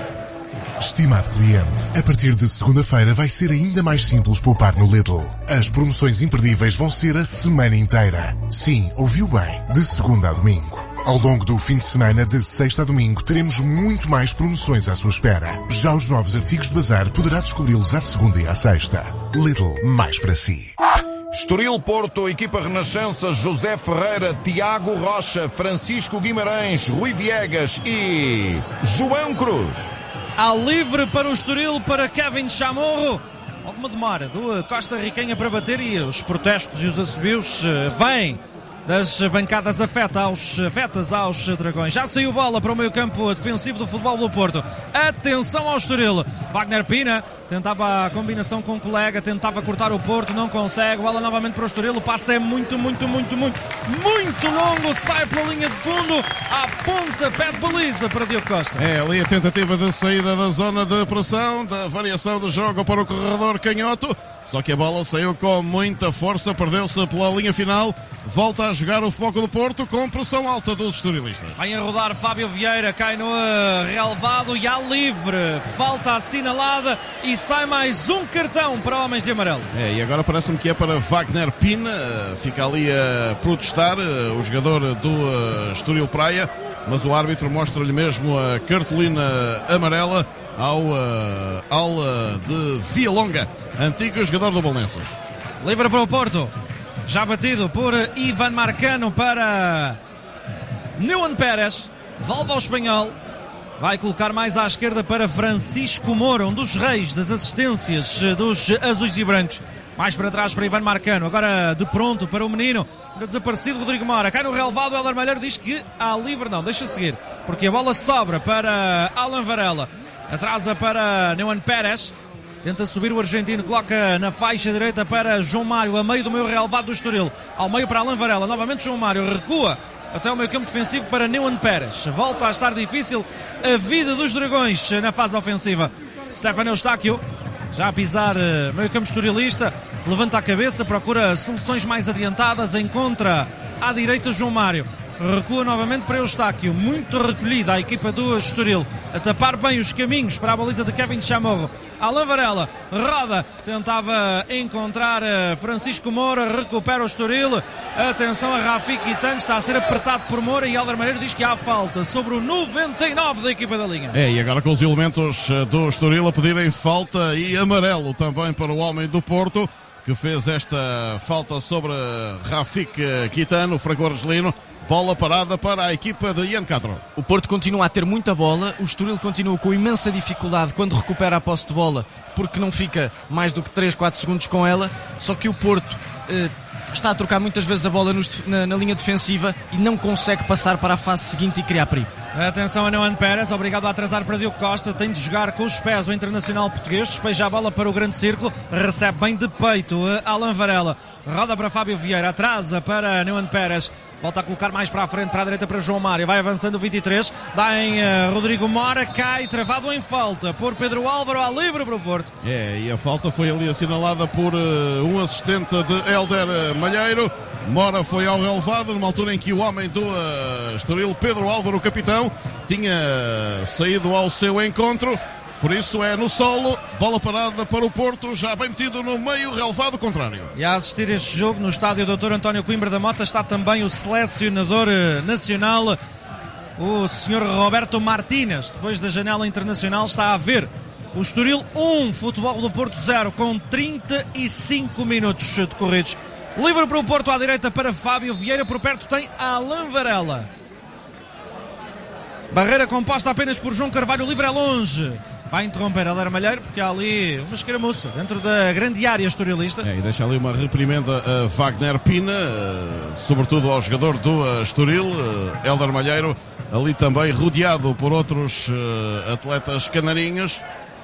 Estimado cliente, a partir de segunda-feira vai ser ainda mais simples poupar no Lidl. As promoções imperdíveis vão ser a semana inteira. Sim, ouviu bem, de segunda a domingo. Ao longo do fim de semana, de sexta a domingo, teremos muito mais promoções à sua espera. Já os novos artigos de bazar poderá descobri-los à segunda e à sexta. Lidl, mais para si. Estoril, Porto, equipa Renascença, José Ferreira, Tiago Rocha, Francisco Guimarães, Rui Viegas e João Cruz. Há livre para o Estoril, para Kevin Chamorro. Alguma demora do Costa Riquenha para bater e os protestos e os assobios vêm das bancadas afeta aos, afetas aos dragões. Já saiu bola para o meio campo defensivo do Futebol do Porto. Atenção ao Estoril. Wagner Pina tentava a combinação com o colega, tentava cortar o Porto, não consegue. Bola novamente para o Estoril. O passe é muito, muito, muito, muito, muito longo. Sai pela linha de fundo. À ponta, pé de baliza para Diogo Costa. É ali a tentativa de saída da zona de pressão, da variação do jogo para o corredor canhoto. Só que a bola saiu com muita força, perdeu-se pela linha final. Volta a jogar o Futebol do Porto com pressão alta dos estorilistas. Vai a rodar Fábio Vieira, cai no relevado e há livre. Falta assinalada e sai mais um cartão para Homens de Amarelo. É, e agora parece-me que é para Wagner Pina. Fica ali a protestar o jogador do Estoril Praia, mas o árbitro mostra-lhe mesmo a cartolina amarela ao uh, ala de Villalonga, antigo jogador do Belenenses. Livre para o Porto, já batido por Ivan Marcano para Neon Pérez. Volta ao espanhol, vai colocar mais à esquerda para Francisco Moura, um dos reis das assistências dos azuis e brancos. Mais para trás para Ivan Marcano, agora de pronto para o menino, ainda desaparecido Rodrigo Mora. Cai no relevado, Hélder Malheiro diz que há livre, não, deixa seguir, porque a bola sobra para Alan Varela. Atrasa para Neon Pérez. Tenta subir o argentino, coloca na faixa direita para João Mário, a meio do meio relevado do Estoril. Ao meio para Alan Varela, novamente João Mário recua até o meio campo defensivo para Neon Pérez. Volta a estar difícil a vida dos dragões na fase ofensiva. Stefano Eustáquio, já a pisar meio campo estorilista, levanta a cabeça, procura soluções mais adiantadas, encontra à direita João Mário. Recua novamente para Eustáquio, muito recolhida a equipa do Estoril, a tapar bem os caminhos para a baliza de Kevin Chamorro. Alan Varela roda, tentava encontrar Francisco Moura, recupera o Estoril. Atenção a Rafik Itan, está a ser apertado por Moura e Hélder Malheiro diz que há falta sobre o noventa e nove da equipa da linha. É, e agora com os elementos do Estoril a pedirem falta e amarelo também para o homem do Porto, que fez esta falta sobre Rafik Itan, o franco argelino. Bola parada para a equipa de Ian Castro. O Porto continua a ter muita bola, o Estoril continua com imensa dificuldade quando recupera a posse de bola, porque não fica mais do que três, quatro segundos com ela, só que o Porto eh, está a trocar muitas vezes a bola nos, na, na linha defensiva e não consegue passar para a fase seguinte e criar perigo. Atenção a Neuan Pérez, obrigado a atrasar para Diogo Costa, tem de jogar com os pés o internacional português, despeja a bola para o grande círculo, recebe bem de peito Alan Varela, roda para Fábio Vieira, atrasa para Neuan Pérez, volta a colocar mais para a frente, para a direita para João Mário, vai avançando o vinte e três, dá em uh, Rodrigo Mora, cai, travado em falta por Pedro Álvaro, à livre para o Porto. É, e a falta foi ali assinalada por uh, um assistente de Hélder Malheiro. Mora foi ao relevado, numa altura em que o homem do uh, Estoril, Pedro Álvaro, o capitão, tinha saído ao seu encontro. Por isso é no solo, bola parada para o Porto, já bem metido no meio, relevado contrário. E a assistir este jogo no estádio doutor António Coimbra da Mota está também o selecionador nacional, o senhor Roberto Martínez. Depois da janela internacional está a ver o Estoril um, Futebol do Porto zero, com trinta e cinco minutos decorridos. Livre para o Porto, à direita para Fábio Vieira, por perto tem Alan Varela. Barreira composta apenas por João Carvalho, livre é longe. Vai interromper Hélder Malheiro porque há ali uma escaramuça dentro da grande área estorilista. É, e deixa ali uma reprimenda a Wagner Pina, uh, sobretudo ao jogador do uh, Estoril, uh, Hélder Malheiro, ali também rodeado por outros uh, atletas canarinhos.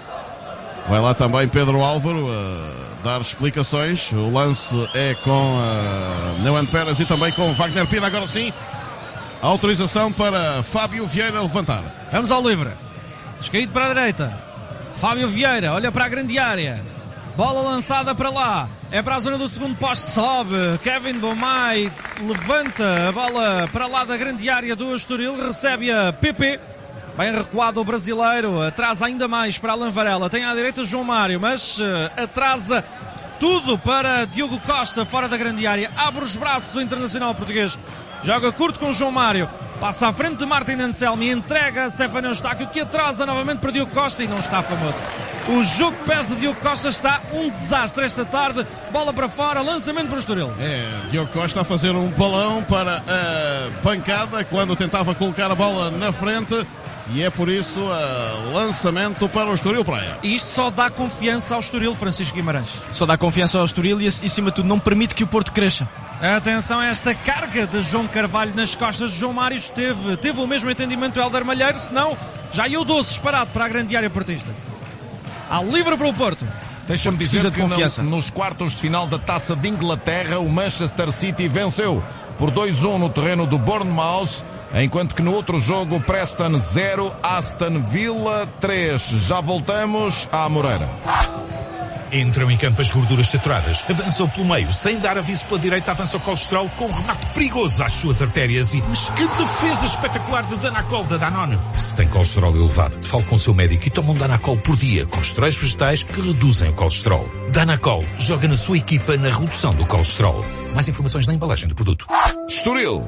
Vai lá também Pedro Álvaro uh, dar explicações. O lance é com uh, Neuan Pérez e também com Wagner Pina. Agora sim, autorização para Fábio Vieira levantar. Vamos ao livre. Descaído para a direita. Fábio Vieira olha para a grande área. Bola lançada para lá. É para a zona do segundo poste. Sobe. Kevin Bomay levanta a bola para lá da grande área do Estoril. Recebe a P P. Bem recuado o brasileiro. Atrasa ainda mais para Alan Varela. Tem à direita João Mário. Mas uh, atrasa tudo para Diogo Costa fora da grande área. Abre os braços o internacional português. Joga curto com João Mário. Passa à frente de Martin Anselmi, entrega a Stefano Eustáquio, que atrasa novamente para Diogo Costa e não está famoso. O jogo de pés de Diogo Costa está um desastre esta tarde. Bola para fora, lançamento para o Estoril. É, Diogo Costa a fazer um balão para a pancada quando tentava colocar a bola na frente. E é por isso uh, lançamento para o Estoril Praia. E isto só dá confiança ao Estoril, Francisco Guimarães. Só dá confiança ao Estoril e, e, acima de tudo, não permite que o Porto cresça. Atenção a esta carga de João Carvalho nas costas de João Mário. Teve, teve o mesmo entendimento do Hélder Malheiro, senão já ia o doce disparado para a grande área portista. Há livre para o Porto. Deixa-me dizer que no, nos quartos de final da Taça de Inglaterra, o Manchester City venceu por dois a um no terreno do Bournemouth, enquanto que no outro jogo, Preston zero, Aston Villa três. Já voltamos à Moreira. Entram em campo as gorduras saturadas, avançam pelo meio, sem dar aviso pela direita, avança o colesterol com um remate perigoso às suas artérias e... Mas que defesa espetacular de Danacol da Danone! Se tem colesterol elevado, fale com o seu médico e toma um Danacol por dia, com esteróis vegetais que reduzem o colesterol. Danacol joga na sua equipa na redução do colesterol. Mais informações na embalagem do produto. Estoril.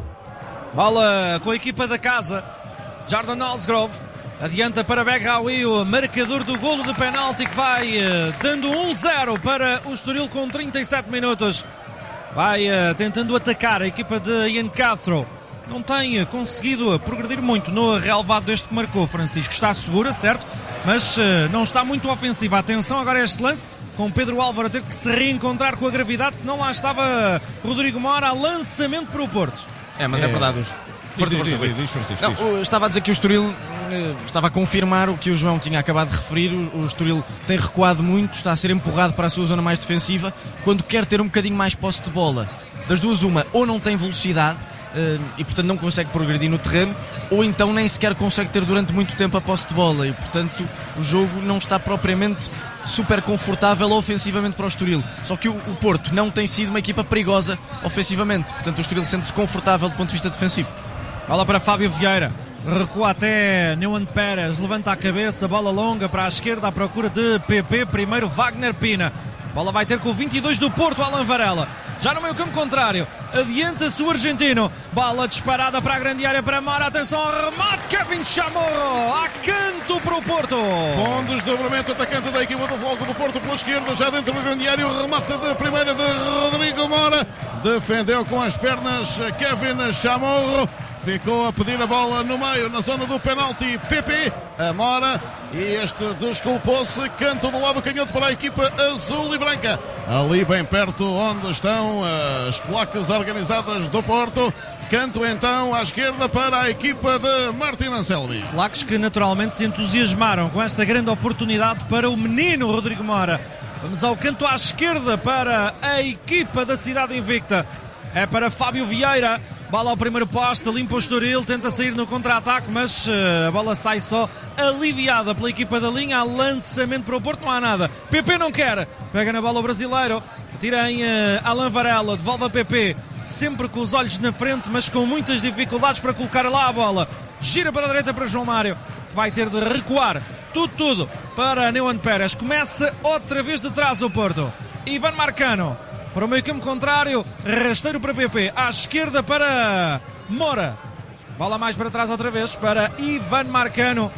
Bola com a equipa da casa. Jordan Alsgrove. Adianta para Begawi, o marcador do golo de penalti, que vai uh, dando um zero para o Estoril com trinta e sete minutos. Vai uh, tentando atacar a equipa de Ian Castro. Não tem uh, conseguido uh, progredir muito no relevado deste que marcou, Francisco. Está segura, certo? Mas uh, não está muito ofensiva. Atenção agora a este lance, com Pedro Álvaro a ter que se reencontrar com a gravidade, senão lá estava Rodrigo Mora, lançamento para o Porto. É, mas é, é verdade. Força, força, força. Diz, Francisco, diz. Não, estava a dizer que o Estoril uh, estava a confirmar o que o João tinha acabado de referir. O, o Estoril tem recuado muito, está a ser empurrado para a sua zona mais defensiva, quando quer ter um bocadinho mais posse de bola. Das duas, uma, ou não tem velocidade uh, e portanto não consegue progredir no terreno, ou então nem sequer consegue ter durante muito tempo a posse de bola e portanto o jogo não está propriamente super confortável ofensivamente para o Estoril. Só que o, o Porto não tem sido uma equipa perigosa ofensivamente, portanto o Estoril sente-se confortável do ponto de vista defensivo. Bola para Fábio Vieira, recua até Neuan Pérez, levanta a cabeça, bola longa para a esquerda à procura de P P, primeiro Wagner Pina. Bola vai ter com o vinte e dois do Porto, Alan Varela. Já no meio campo contrário, adianta-se o argentino. Bola disparada para a grande área para Mara. Atenção ao remate, Kevin Chamorro. Há canto para o Porto. Bom desdobramento, atacante da equipa do Fogo do Porto pela esquerda, já dentro da grande área. O remate de primeira de Rodrigo Mora. Defendeu com as pernas Kevin Chamorro. ficou a pedir a bola no meio, na zona do penalti. Pepe, Amora, e este desculpou-se. Canto do lado canhoto para a equipa azul e branca. Ali bem perto onde estão as placas organizadas do Porto. Canto então à esquerda para a equipa de Martin Anselmi. Claques que naturalmente se entusiasmaram com esta grande oportunidade para o menino Rodrigo Mora. Vamos ao canto à esquerda para a equipa da Cidade Invicta. É para Fábio Vieira. Bola ao primeiro poste, limpa o Estoril, tenta sair no contra-ataque, mas uh, a bola sai só aliviada pela equipa da linha. Há lançamento para o Porto, não há nada. P P não quer, pega na bola o brasileiro, tira em uh, Alain Varela, devolve a P P, sempre com os olhos na frente, mas com muitas dificuldades para colocar lá a bola. Gira para a direita para João Mário, que vai ter de recuar tudo, tudo para Neuan Pérez. Começa outra vez de trás o Porto. Ivan Marcano para o meio campo contrário, rasteiro para P P, à esquerda para Mora, bola mais para trás outra vez para Ivan Marcano.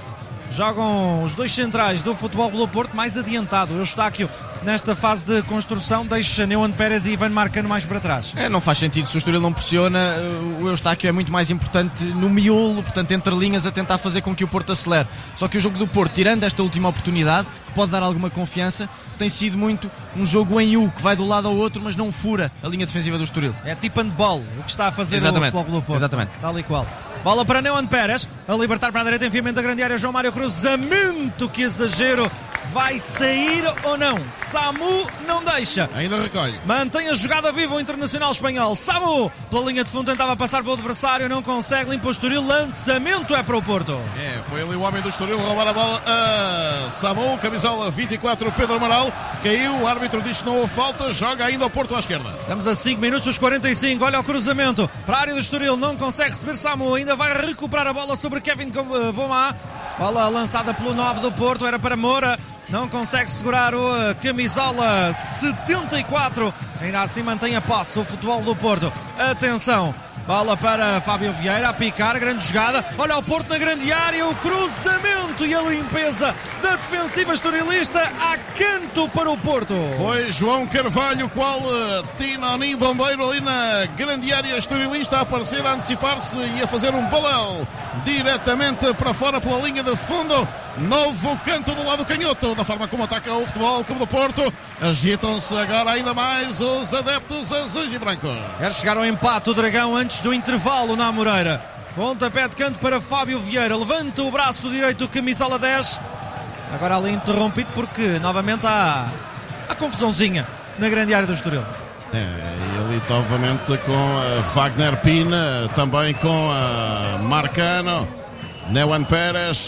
Jogam os dois centrais do Futebol Clube do Porto mais adiantado. O Eustáquio, nesta fase de construção, deixa Neuan Pérez e Ivan Marcano mais para trás. É, não faz sentido. Se o Estoril não pressiona, o Eustáquio é muito mais importante no miolo, portanto, entre linhas, a tentar fazer com que o Porto acelere. Só que o jogo do Porto, tirando esta última oportunidade, que pode dar alguma confiança, tem sido muito um jogo em U, que vai de um lado ao outro, mas não fura a linha defensiva do Estoril. É tipo handball, o que está a fazer Exatamente. o Futebol Clube do Porto. Exatamente. Tal e qual. Bola para Neuan Pérez, a libertar para a direita, enfiamento da grande área, João Mário, cruzamento, que exagero, vai sair ou não? Samu não deixa. Ainda recolhe. Mantém a jogada viva o Internacional Espanhol. Samu, pela linha de fundo, tentava passar para o adversário, não consegue, limpa o Estoril, lançamento é para o Porto. É, foi ali o homem do Estoril roubar a bola a Samu, camisola vinte e quatro, Pedro Amaral, caiu, o árbitro diz que não houve falta, joga ainda ao Porto à esquerda. Estamos a cinco minutos dos quarenta e cinco, olha o cruzamento para a área do Estoril, não consegue receber Samu, ainda vai recuperar a bola sobre Kevin Bomá, bola lançada pelo nove do Porto, era para Moura, não consegue segurar o camisola setenta e quatro, ainda assim mantém a posse o Futebol do Porto. Atenção, bola para Fábio Vieira a picar, grande jogada, olha o Porto na grande área, o cruzamento e a limpeza da defensiva estorilista, a canto para o Porto. Foi João Carvalho, qual uh, Tinonim Bombeiro ali na grande área estorilista, a aparecer, a antecipar-se e a fazer um balão diretamente para fora pela linha de fundo. Novo canto do lado canhoto, da forma como ataca o Futebol Clube do Porto. Agitam-se agora ainda mais os adeptos azuis e brancos. Quer chegar ao empate o Dragão antes do intervalo na Amoreira. Pontapé de canto para Fábio Vieira, levanta o braço direito, camisola dez. Agora ali interrompido porque novamente há a confusãozinha na grande área do Estoril. É, e ali novamente com a Wagner Pina, também com a Marcano, Neuan Pérez.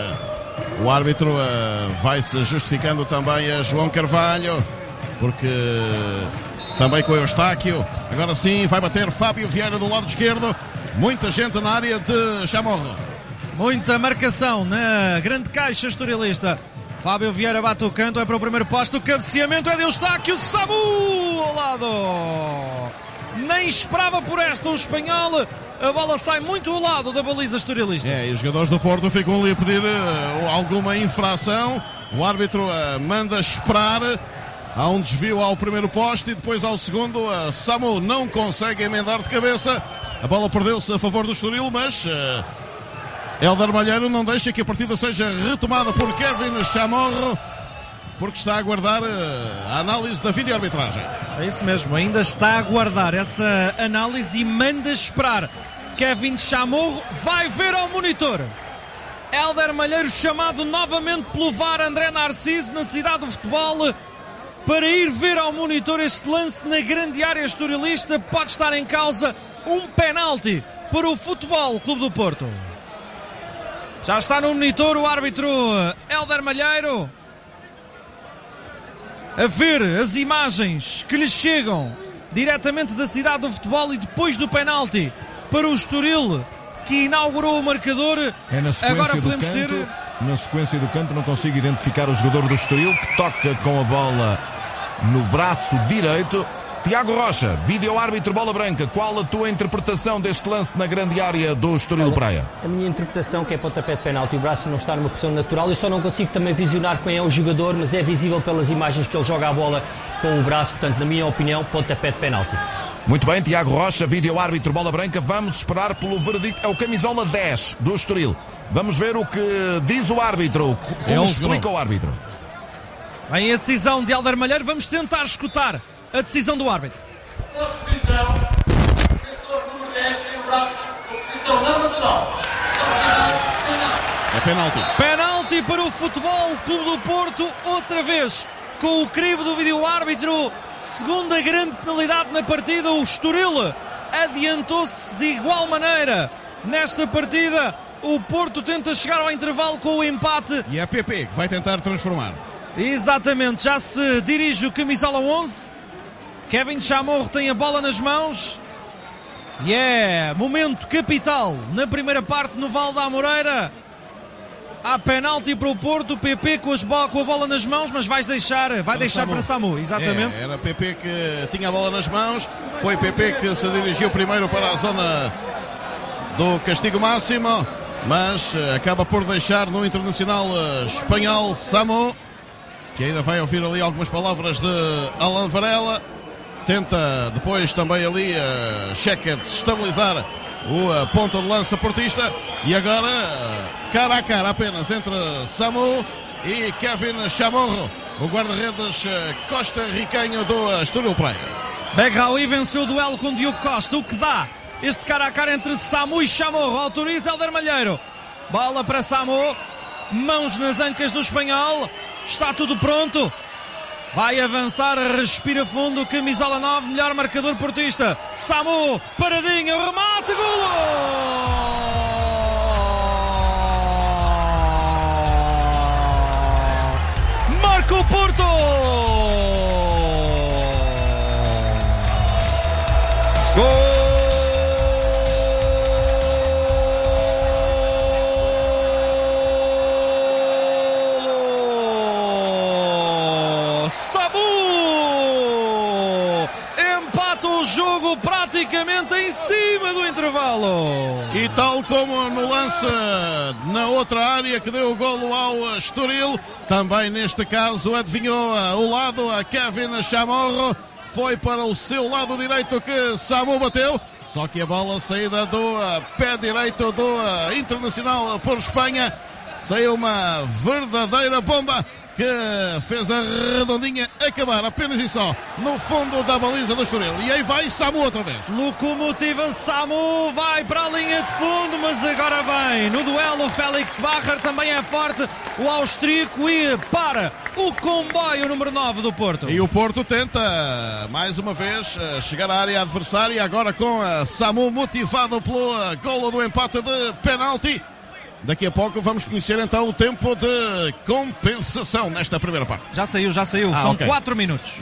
O árbitro uh, vai-se justificando também a João Carvalho, porque também com o Eustáquio. Agora sim vai bater Fábio Vieira do lado esquerdo. Muita gente na área de Chamorro. Muita marcação na grande caixa estorilista. Fábio Vieira bate o canto, é para o primeiro posto. O cabeceamento é de Eustáquio, Samu ao lado. Nem esperava por esta o espanhol. A bola sai muito ao lado da baliza estorilista. É, e os jogadores do Porto ficam ali a pedir uh, alguma infração. O árbitro uh, manda esperar. Há um desvio ao primeiro poste e depois ao segundo. Uh, Samu não consegue emendar de cabeça. A bola perdeu-se a favor do Estoril, mas uh, Hélder Malheiro não deixa que a partida seja retomada por Kevin Chamorro, porque está a aguardar uh, a análise da vídeo-arbitragem. É isso mesmo, ainda está a aguardar essa análise e manda esperar. Kevin Chamorro vai ver ao monitor. Hélder Malheiro chamado novamente pelo V A R, André Narciso, na cidade do futebol, para ir ver ao monitor este lance na grande área estorilista. Pode estar em causa um penalti para o Futebol Clube do Porto. Já está no monitor o árbitro Hélder Malheiro a ver as imagens que lhe chegam diretamente da cidade do futebol e depois do penalti para o Estoril, que inaugurou o marcador. É na sequência Agora do podemos canto, ter... na sequência do canto não consigo identificar o jogador do Estoril, que toca com a bola no braço direito. Tiago Rocha, vídeo-árbitro bola branca, qual a tua interpretação deste lance na grande área do Estoril Praia? A minha interpretação que é pontapé de penalti, o braço não está numa posição natural. Eu só não consigo também visionar quem é o jogador, mas é visível pelas imagens que ele joga a bola com o braço. Portanto, na minha opinião, pontapé de penalti. Muito bem, Tiago Rocha, vídeo-árbitro, bola branca. Vamos esperar pelo veredicto. É o camisola dez do Estoril. Vamos ver o que diz o árbitro. Como é explica o árbitro. Vem a decisão de Hélder Malheiro. Vamos tentar escutar a decisão do árbitro. É penalti. Penalti para o Futebol Clube do Porto. Outra vez com o crivo do vídeo-árbitro. Segunda grande penalidade na partida. O Estoril adiantou-se de igual maneira nesta partida. O Porto tenta chegar ao intervalo com o empate. E é a P P que vai tentar transformar. Exatamente, já se dirige o camisola onze. Kevin Chamorro tem a bola nas mãos. E é momento capital na primeira parte no Val da Amoreira. Há penalti para o Porto, P P com, as bo- com a bola nas mãos, mas vais deixar, vai para deixar Samu. para Samu, exatamente. É, era P P que tinha a bola nas mãos, foi P P que se dirigiu primeiro para a zona do castigo máximo, mas acaba por deixar no internacional espanhol Samu, que ainda vai ouvir ali algumas palavras de Alan Varela. Tenta depois também ali a Checa de estabilizar o a ponta de lança portista. E agora, cara a cara apenas entre Samu e Kevin Chamorro, o guarda-redes costa-ricanho do Estoril Praia. Begraoui venceu o duelo com Diogo Costa, o que dá este cara a cara entre Samu e Chamorro. Autoriza Hélder Malheiro. Bola para Samu, mãos nas ancas do espanhol. Está tudo pronto. Vai avançar, respira fundo, camisola nove, melhor marcador portista. Samu, paradinha, remate, golo! Marca o Porto! Gol! Jogo praticamente em cima do intervalo. E tal como no lance na outra área que deu o golo ao Estoril, também neste caso adivinhou o lado a Kevin Chamorro. Foi para o seu lado direito que Samu bateu. Só que a bola saída do pé direito do Internacional por Espanha. Saiu uma verdadeira bomba que fez a redondinha acabar apenas e só no fundo da baliza do Estoril. E aí vai Samu outra vez. Locomotiva Samu vai para a linha de fundo, mas agora bem, no duelo Félix Bacher também é forte, o austríaco, e para o comboio número nove do Porto. E o Porto tenta mais uma vez chegar à área adversária, agora com a Samu motivado pelo golo do empate de penalti. Daqui a pouco vamos conhecer então o tempo de compensação nesta primeira parte. Já saiu, já saiu. Ah, São quatro okay. minutos.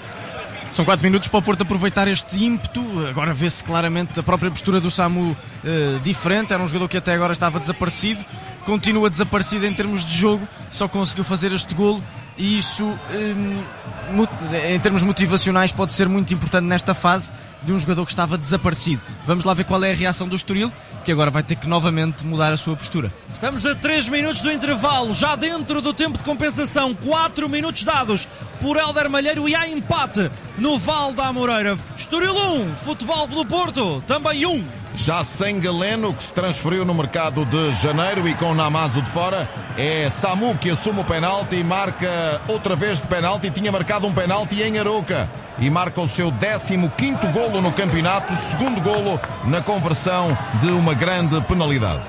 São quatro minutos para o Porto aproveitar este ímpeto. Agora vê-se claramente a própria postura do Samu uh, diferente. Era um jogador que até agora estava desaparecido. Continua desaparecido em termos de jogo. Só conseguiu fazer este golo. E isso, um, em termos motivacionais, pode ser muito importante nesta fase de um jogador que estava desaparecido. Vamos lá ver qual é a reação do Estoril, que agora vai ter que novamente mudar a sua postura. Estamos a três minutos do intervalo, já dentro do tempo de compensação. quatro minutos dados por Hélder Malheiro e há empate no Val da Amoreira. Estoril um, Futebol do Porto também um. Já sem Galeno, que se transferiu no mercado de janeiro e com Namazo de fora, é Samu que assume o penalti e marca outra vez de penalti. Tinha marcado um penalti em Arouca e marca o seu décimo quinto golo no campeonato, segundo golo na conversão de uma grande penalidade.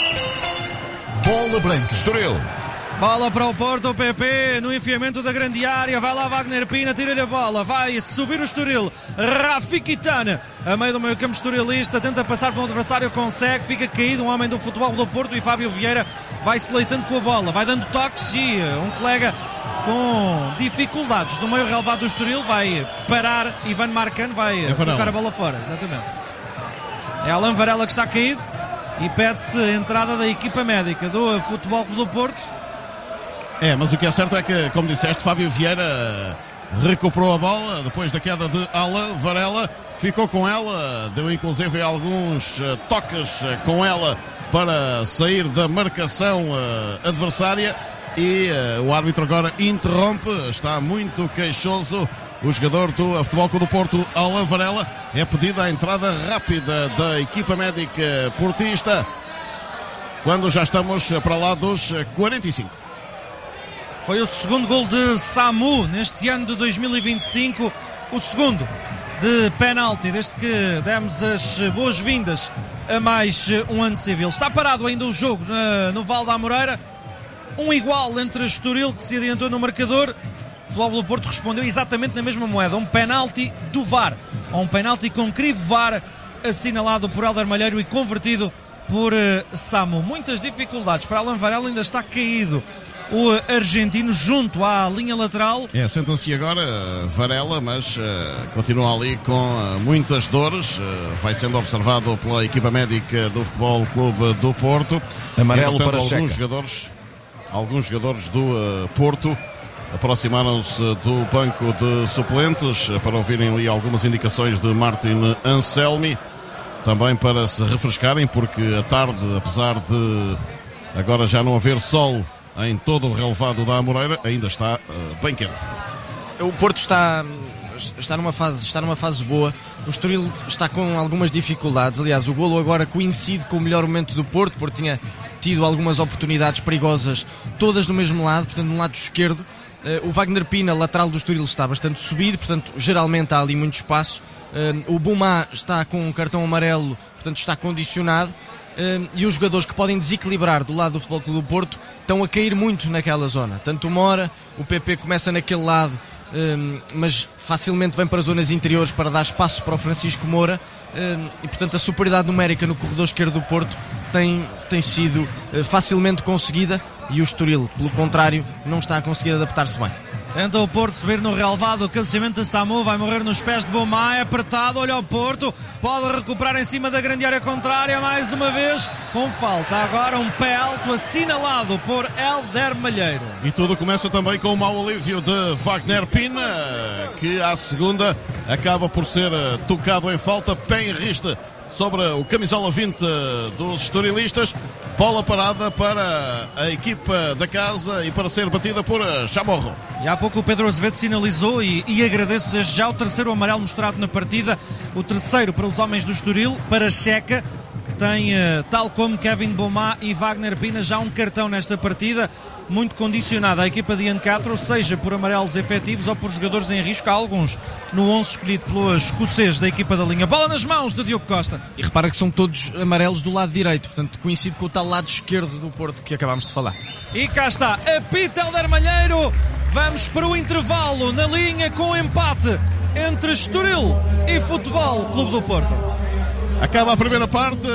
Bola branca. Estoril. Bola para o Porto, o P P no enfiamento da grande área, vai lá Wagner Pina, tira-lhe a bola, vai subir o Estoril, Rafikitane, a meio do meio campo estorilista, tenta passar para um adversário, consegue, fica caído um homem do Futebol do Porto e Fábio Vieira vai-se leitando com a bola, vai dando toques e um colega com dificuldades do meio relevado do Estoril vai parar, Ivan Marcan vai é colocar a bola fora, exatamente. É Alan Varela que está caído e pede-se a entrada da equipa médica do Futebol do Porto. É, mas o que é certo é que, como disseste, Fábio Vieira recuperou a bola depois da queda de Alan Varela, ficou com ela, deu inclusive alguns toques com ela para sair da marcação adversária e o árbitro agora interrompe, está muito queixoso o jogador do Futebol Clube do Porto, Alan Varela. É pedida a entrada rápida da equipa médica portista, quando já estamos para lá dos quarenta e cinco. Foi o segundo gol de Samu neste ano de dois mil e vinte e cinco, o segundo de penalti, desde que demos as boas-vindas a mais um ano civil. Está parado ainda o jogo no, no Val da Amoreira, um igual entre Estoril, que se adiantou no marcador. O Futebol do Porto respondeu exatamente na mesma moeda, um penalti do V A R, ou um penalti com crivo V A R, assinalado por Hélder Malheiro e convertido por uh, Samu. Muitas dificuldades para Alan Varela, ainda está caído o argentino junto à linha lateral. É, senta-se agora Varela, mas uh, continua ali com uh, muitas dores. Uh, vai sendo observado pela equipa médica do Futebol Clube do Porto. Amarelo para alguns Checa. jogadores, alguns jogadores do uh, Porto aproximaram-se do banco de suplentes para ouvirem ali algumas indicações de Martin Anselmi, também para se refrescarem, porque a tarde, apesar de agora já não haver sol em todo o relevado da Amoreira, ainda está uh, bem quente. O Porto está, está, numa fase, está numa fase boa. O Estoril está com algumas dificuldades. Aliás, o golo agora coincide com o melhor momento do Porto. O Porto tinha tido algumas oportunidades perigosas, todas no mesmo lado, portanto no lado esquerdo. Uh, o Wagner Pina, lateral do Estoril, está bastante subido, portanto geralmente há ali muito espaço. Uh, o Boumá está com um cartão amarelo, portanto está condicionado. Uh, e os jogadores que podem desequilibrar do lado do Futebol Clube do Porto estão a cair muito naquela zona. Tanto o Mora, o P P começa naquele lado, uh, mas facilmente vem para as zonas interiores para dar espaço para o Francisco Moura. Uh, e portanto a superioridade numérica no corredor esquerdo do Porto tem, tem sido uh, facilmente conseguida, e o Estoril, pelo contrário, não está a conseguir adaptar-se bem. Tenta o Porto subir no relevado, o cabeceamento de Samu vai morrer nos pés de Boumá, é apertado, olha o Porto, pode recuperar em cima da grande área contrária, mais uma vez, com falta. Agora um pé alto assinalado por Hélder Malheiro. E tudo começa também com o mau alívio de Wagner Pina, que à segunda acaba por ser tocado em falta, pé em riste sobre o camisola vinte dos estorilistas. Bola parada para a equipa da casa e para ser batida por Chamorro. E há pouco o Pedro Azevedo sinalizou e, e agradeço desde já o terceiro amarelo mostrado na partida, o terceiro para os homens do Estoril, para Checa, que tem, tal como Kevin Boumá e Wagner Pina, já um cartão nesta partida, muito condicionada à equipa de Ian Castro, seja por amarelos efetivos ou por jogadores em risco. Há alguns no onze escolhido pelo escocês da equipa da linha. Bola nas mãos de Diogo Costa. E repara que são todos amarelos do lado direito, portanto coincide com o tal lado esquerdo do Porto que acabámos de falar. E cá está, apita Hélder Malheiro. Vamos para o intervalo na linha com o empate entre Estoril e Futebol Clube do Porto. Acaba a primeira parte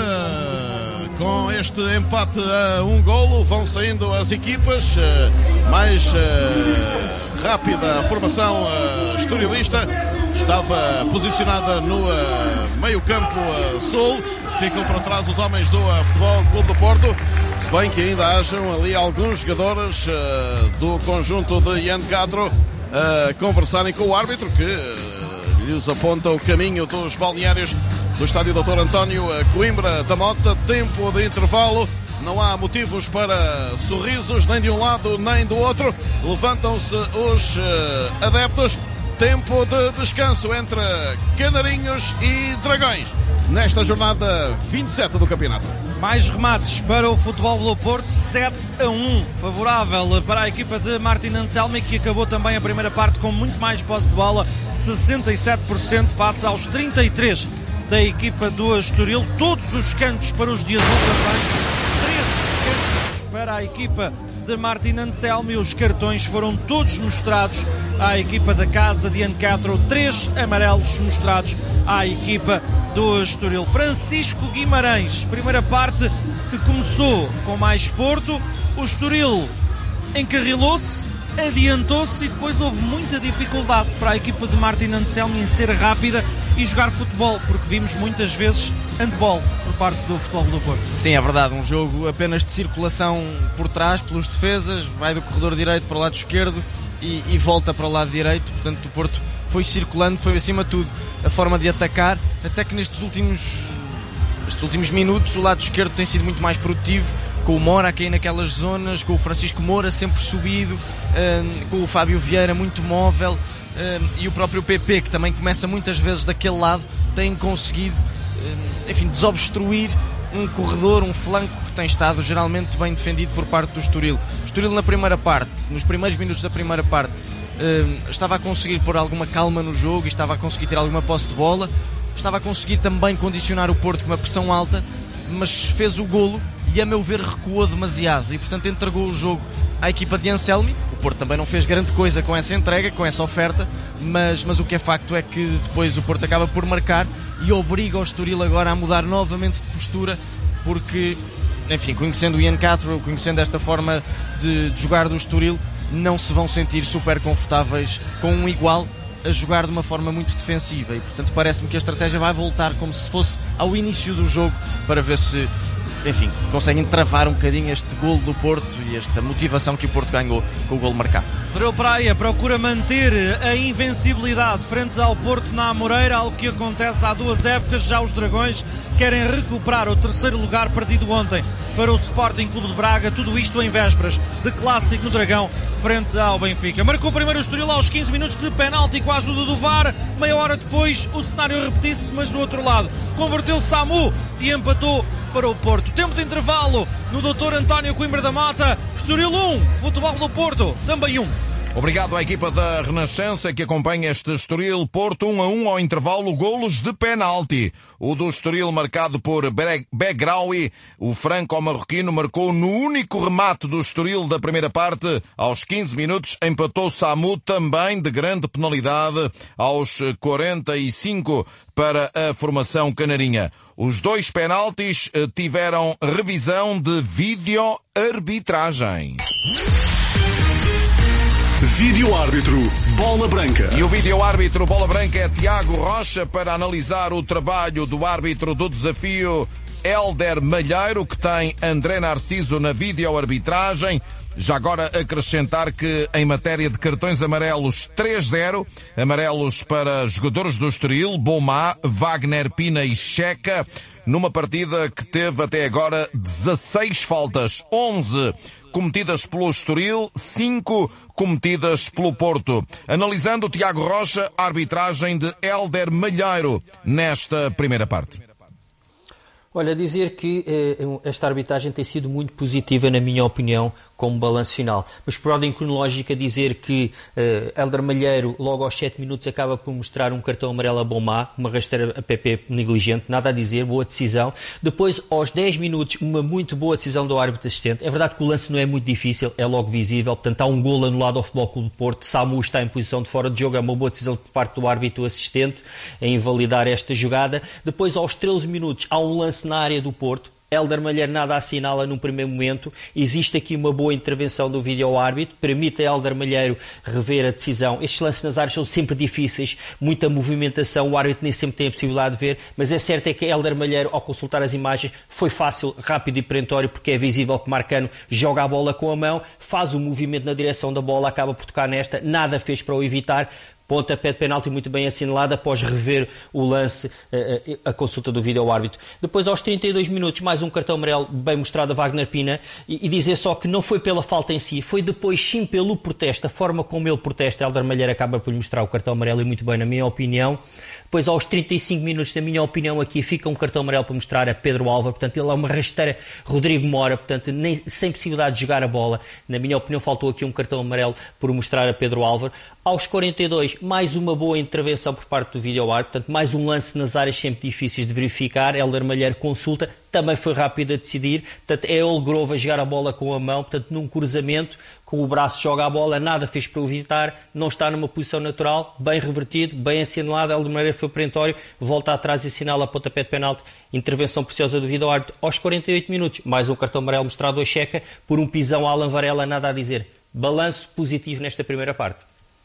com este empate a um golo. Vão saindo as equipas. Mais rápida a formação estorilista. Estava posicionada no meio campo sul. Ficam para trás os homens do Futebol Clube do Porto. Se bem que ainda hajam ali alguns jogadores do conjunto de Ian Castro a conversarem com o árbitro, que lhes aponta o caminho dos balneários do estádio doutor António Coimbra da Mota. Tempo de intervalo, não há motivos para sorrisos nem de um lado nem do outro. Levantam-se os adeptos. Tempo de descanso entre Canarinhos e Dragões nesta jornada vinte e sete do campeonato. Mais remates para o Futebol do Porto, sete a um, favorável para a equipa de Martin Anselmi, que acabou também a primeira parte com muito mais posse de bola, sessenta e sete por cento face aos trinta e três por cento da equipa do Estoril. Todos os cantos para os dias também, três cantos para a equipa de Martin Anselmi. Os cartões foram todos mostrados à equipa da casa de Ian Castro, três amarelos mostrados à equipa do Estoril. Francisco Guimarães, primeira parte que começou com mais Porto, o Estoril encarrilou-se, adiantou-se e depois houve muita dificuldade para a equipa de Martin Anselmi em ser rápida e jogar futebol, porque vimos muitas vezes handball por parte do Futebol do Porto. Sim, é verdade, um jogo apenas de circulação por trás, pelos defesas, vai do corredor direito para o lado esquerdo e, e volta para o lado direito, portanto o Porto foi circulando, foi acima de tudo a forma de atacar, até que nestes últimos, estes últimos minutos o lado esquerdo tem sido muito mais produtivo. com o Mora a cair naquelas zonas, com o Francisco Moura sempre subido, uh, com o Fábio Vieira muito móvel, uh, e o próprio P P, que também começa muitas vezes daquele lado, tem conseguido, uh, enfim, desobstruir um corredor, um flanco que tem estado geralmente bem defendido por parte do Estoril. O Estoril na primeira parte, nos primeiros minutos da primeira parte, uh, estava a conseguir pôr alguma calma no jogo e estava a conseguir ter alguma posse de bola, estava a conseguir também condicionar o Porto com uma pressão alta, mas fez o golo e, a meu ver, recuou demasiado e, portanto, entregou o jogo à equipa de Anselmi. O Porto também não fez grande coisa com essa entrega, com essa oferta, mas, mas o que é facto é que depois o Porto acaba por marcar e obriga o Estoril agora a mudar novamente de postura, porque, enfim, conhecendo o Ian Cathro, conhecendo esta forma de, de jogar do Estoril, não se vão sentir super confortáveis com um igual a jogar de uma forma muito defensiva e, portanto, parece-me que a estratégia vai voltar como se fosse ao início do jogo para ver se, enfim, conseguem travar um bocadinho este golo do Porto e esta motivação que o Porto ganhou com o golo marcado. Estoril Praia procura manter a invencibilidade frente ao Porto na Amoreira, algo que acontece há duas épocas. Já os Dragões querem recuperar o terceiro lugar perdido ontem para o Sporting Clube de Braga, tudo isto em vésperas de clássico no Dragão frente ao Benfica. Marcou primeiro o Estoril aos quinze minutos de penalti com a ajuda do V A R, meia hora depois o cenário repetisse, mas do outro lado converteu Samu e empatou para o Porto. Tempo de intervalo no doutor António Coimbra da Mota. Estoril um, Futebol do Porto também um. Obrigado à equipa da Renascença que acompanha este Estoril Porto um a um ao intervalo, golos de penalti. O do Estoril marcado por Begraoui, o franco-marroquino, marcou no único remate do Estoril da primeira parte. Aos quinze minutos empatou Samu, também de grande penalidade, aos quarenta e cinco para a formação canarinha. Os dois penaltis tiveram revisão de vídeo-arbitragem. Vídeo-árbitro Bola Branca. E o vídeo-árbitro Bola Branca é Tiago Rocha para analisar o trabalho do árbitro do desafio, Hélder Malheiro, que tem André Narciso na vídeo-arbitragem. Já agora acrescentar que em matéria de cartões amarelos, três zero, amarelos para jogadores do Estoril, Bomá, Wagner Pina e Checa, numa partida que teve até agora dezasseis faltas, onze cometidas pelo Estoril, cinco cometidas pelo Porto. Analisando o Tiago Rocha, a arbitragem de Hélder Malheiro nesta primeira parte. Olha, dizer que eh, esta arbitragem tem sido muito positiva, na minha opinião, como balanço final. Mas por ordem cronológica dizer que eh, Hélder Malheiro, logo aos sete minutos, acaba por mostrar um cartão amarelo a Bomá, uma rasteira a P P negligente, nada a dizer, boa decisão. Depois, aos dez minutos, uma muito boa decisão do árbitro assistente. É verdade que o lance não é muito difícil, é logo visível, portanto há um golo anulado ao Futebol Clube do Porto, Samu está em posição de fora de jogo, é uma boa decisão por parte do árbitro assistente em invalidar esta jogada. Depois, aos treze minutos, há um lance na área do Porto, Hélder Malheiro nada assinala num primeiro momento, existe aqui uma boa intervenção do vídeo-árbitro, permite a Hélder Malheiro rever a decisão. Estes lances nas áreas são sempre difíceis, muita movimentação, o árbitro nem sempre tem a possibilidade de ver, mas é certo é que Hélder Malheiro, ao consultar as imagens, foi fácil, rápido e perentório, porque é visível que Marcano joga a bola com a mão, faz o movimento na direção da bola, acaba por tocar nesta, nada fez para o evitar. Pontapé de penalti muito bem assinalado após rever o lance, a, a consulta do vídeo-árbitro. Depois, aos trinta e dois minutos, mais um cartão amarelo bem mostrado a Wagner Pina, e, e dizer só que não foi pela falta em si, foi depois sim pelo protesto, a forma como ele protesta. Hélder Malheiro acaba por lhe mostrar o cartão amarelo e muito bem, na minha opinião. Depois, aos trinta e cinco minutos, na minha opinião, aqui fica um cartão amarelo para mostrar a Pedro Álvaro, portanto ele é uma rasteira Rodrigo Mora, portanto nem, sem possibilidade de jogar a bola. Na minha opinião, faltou aqui um cartão amarelo por mostrar a Pedro Álvaro. Aos quarenta e dois, mais uma boa intervenção por parte do vídeo-árbitro, portanto mais um lance nas áreas sempre difíceis de verificar. Hélder Malheiro consulta, também foi rápido a decidir, portanto é ele Grove a jogar a bola com a mão, portanto num cruzamento, com o braço joga a bola, nada fez para o evitar, não está numa posição natural, bem revertido, bem assinalado, Hélder Malheiro foi perentório, volta atrás e assinala a pontapé de penalti, intervenção preciosa do vídeo-árbitro. Aos quarenta e oito minutos, mais um cartão amarelo mostrado a Checa, por um pisão a Alan Varela, nada a dizer. Balanço positivo nesta primeira parte.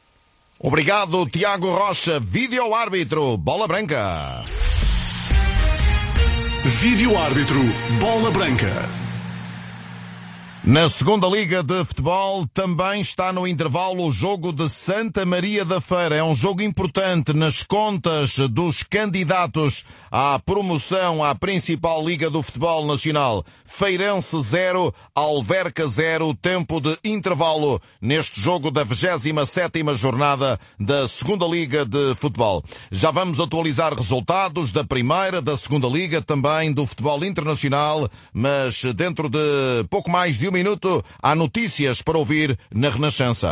Obrigado, Tiago Rocha, vídeo-árbitro, Bola Branca. Vídeo-árbitro, Bola Branca. Na segunda Liga de Futebol também está no intervalo o jogo de Santa Maria da Feira. É um jogo importante nas contas dos candidatos à promoção à principal Liga do Futebol Nacional. Feirense zero, Alverca zero, tempo de intervalo neste jogo da vigésima sétima jornada da segunda Liga de Futebol. Já vamos atualizar resultados da primeira, da segunda Liga, também do futebol internacional, mas dentro de pouco mais de um minuto, há notícias para ouvir na Renascença.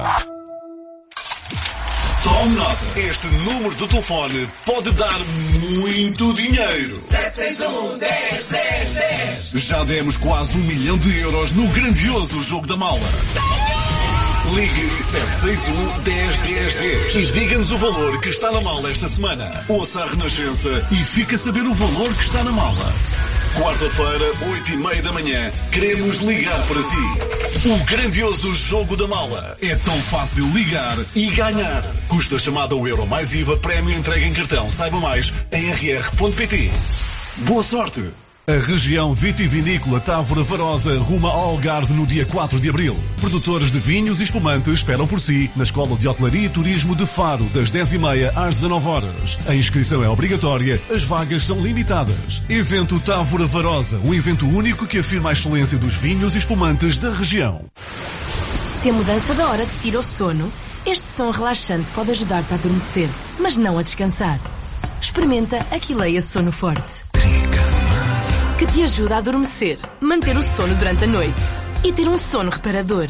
Tome nota. Este número de telefone pode dar muito dinheiro. sete seis um, dez, dez, dez. Já demos quase um milhão de euros no grandioso Jogo da Mala. Ligue sete seis um, dez, dez, dez e diga-nos o valor que está na mala esta semana. Ouça a Renascença e fique a saber o valor que está na mala. Quarta-feira, oito e meia da manhã, queremos ligar para si. O grandioso Jogo da Mala. É tão fácil ligar e ganhar. Custa chamada um euro mais I V A, prémio entregue em cartão. Saiba mais em r r ponto p t. Boa sorte! A região vitivinícola Távora Varosa ruma ao Algarve no dia quatro de abril. Produtores de vinhos e espumantes esperam por si na Escola de Hotelaria e Turismo de Faro, das dez e meia às dezanove horas. A inscrição é obrigatória, as vagas são limitadas. Evento Távora Varosa, um evento único que afirma a excelência dos vinhos e espumantes da região. Se a mudança da hora te tira o sono, este som relaxante pode ajudar-te a adormecer, mas não a descansar. Experimenta Aquileia Sono Forte, que te ajuda a adormecer, manter o sono durante a noite e ter um sono reparador.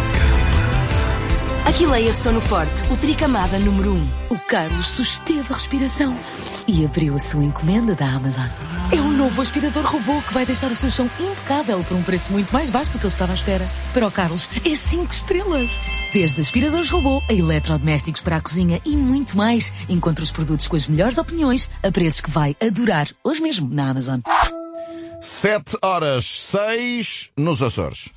Aquileia Sono Forte, o tricamada número um. O Carlos susteve a respiração e abriu a sua encomenda da Amazon. É um novo aspirador robô que vai deixar o seu chão impecável por um preço muito mais baixo do que ele estava à espera. Para o Carlos, é cinco estrelas. Desde aspiradores robô a eletrodomésticos para a cozinha e muito mais. Encontre os produtos com as melhores opiniões a preços que vai adorar hoje mesmo na Amazon. Sete horas seis nos Açores.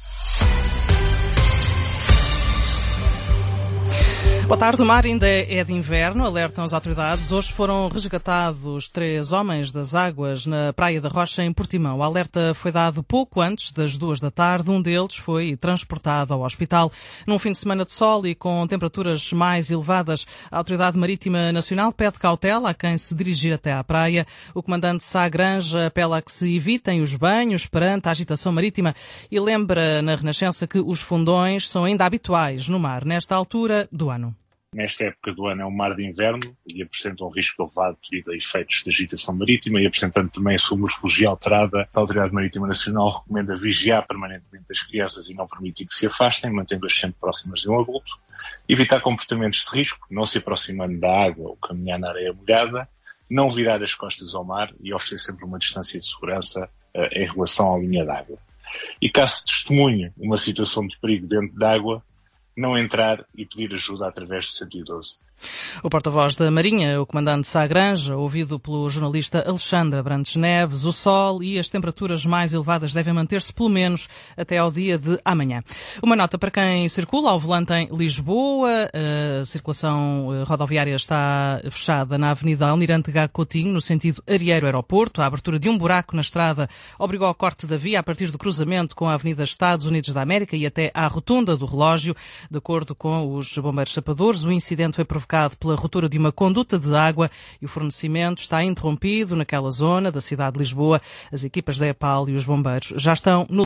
Boa tarde, o mar ainda é de inverno, alertam as autoridades. Hoje foram resgatados três homens das águas na Praia da Rocha, em Portimão. O alerta foi dado pouco antes das duas da tarde. Um deles foi transportado ao hospital. Num fim de semana de sol e com temperaturas mais elevadas, a Autoridade Marítima Nacional pede cautela a quem se dirigir até à praia. O comandante Sá Granja apela a que se evitem os banhos perante a agitação marítima e lembra na Renascença que os fundões são ainda habituais no mar nesta altura do ano. Nesta época do ano é um mar de inverno e apresenta um risco elevado devido a efeitos de agitação marítima e apresentando também a sua morfologia alterada. A Autoridade Marítima Nacional recomenda vigiar permanentemente as crianças e não permitir que se afastem, mantendo-as sempre próximas de um adulto. Evitar comportamentos de risco, não se aproximando da água ou caminhar na areia molhada. Não virar as costas ao mar e oferecer sempre uma distância de segurança uh, em relação à linha d'água. E caso testemunhe uma situação de perigo dentro d'água, não entrar e pedir ajuda através do cento e doze. O porta-voz da Marinha, o comandante Sá Granja, ouvido pelo jornalista Alexandre Abrantes Neves, o sol e as temperaturas mais elevadas devem manter-se pelo menos até ao dia de amanhã. Uma nota para quem circula ao volante em Lisboa. A circulação rodoviária está fechada na Avenida Almirante Gago Coutinho, no sentido Arieiro-Aeroporto. A abertura de um buraco na estrada obrigou ao corte da via a partir do cruzamento com a Avenida Estados Unidos da América e até à Rotunda do Relógio. De acordo com os bombeiros sapadores, o incidente foi provocado pela ruptura de uma conduta de água e o fornecimento está interrompido naquela zona da cidade de Lisboa. As equipas da EPAL e os bombeiros já estão no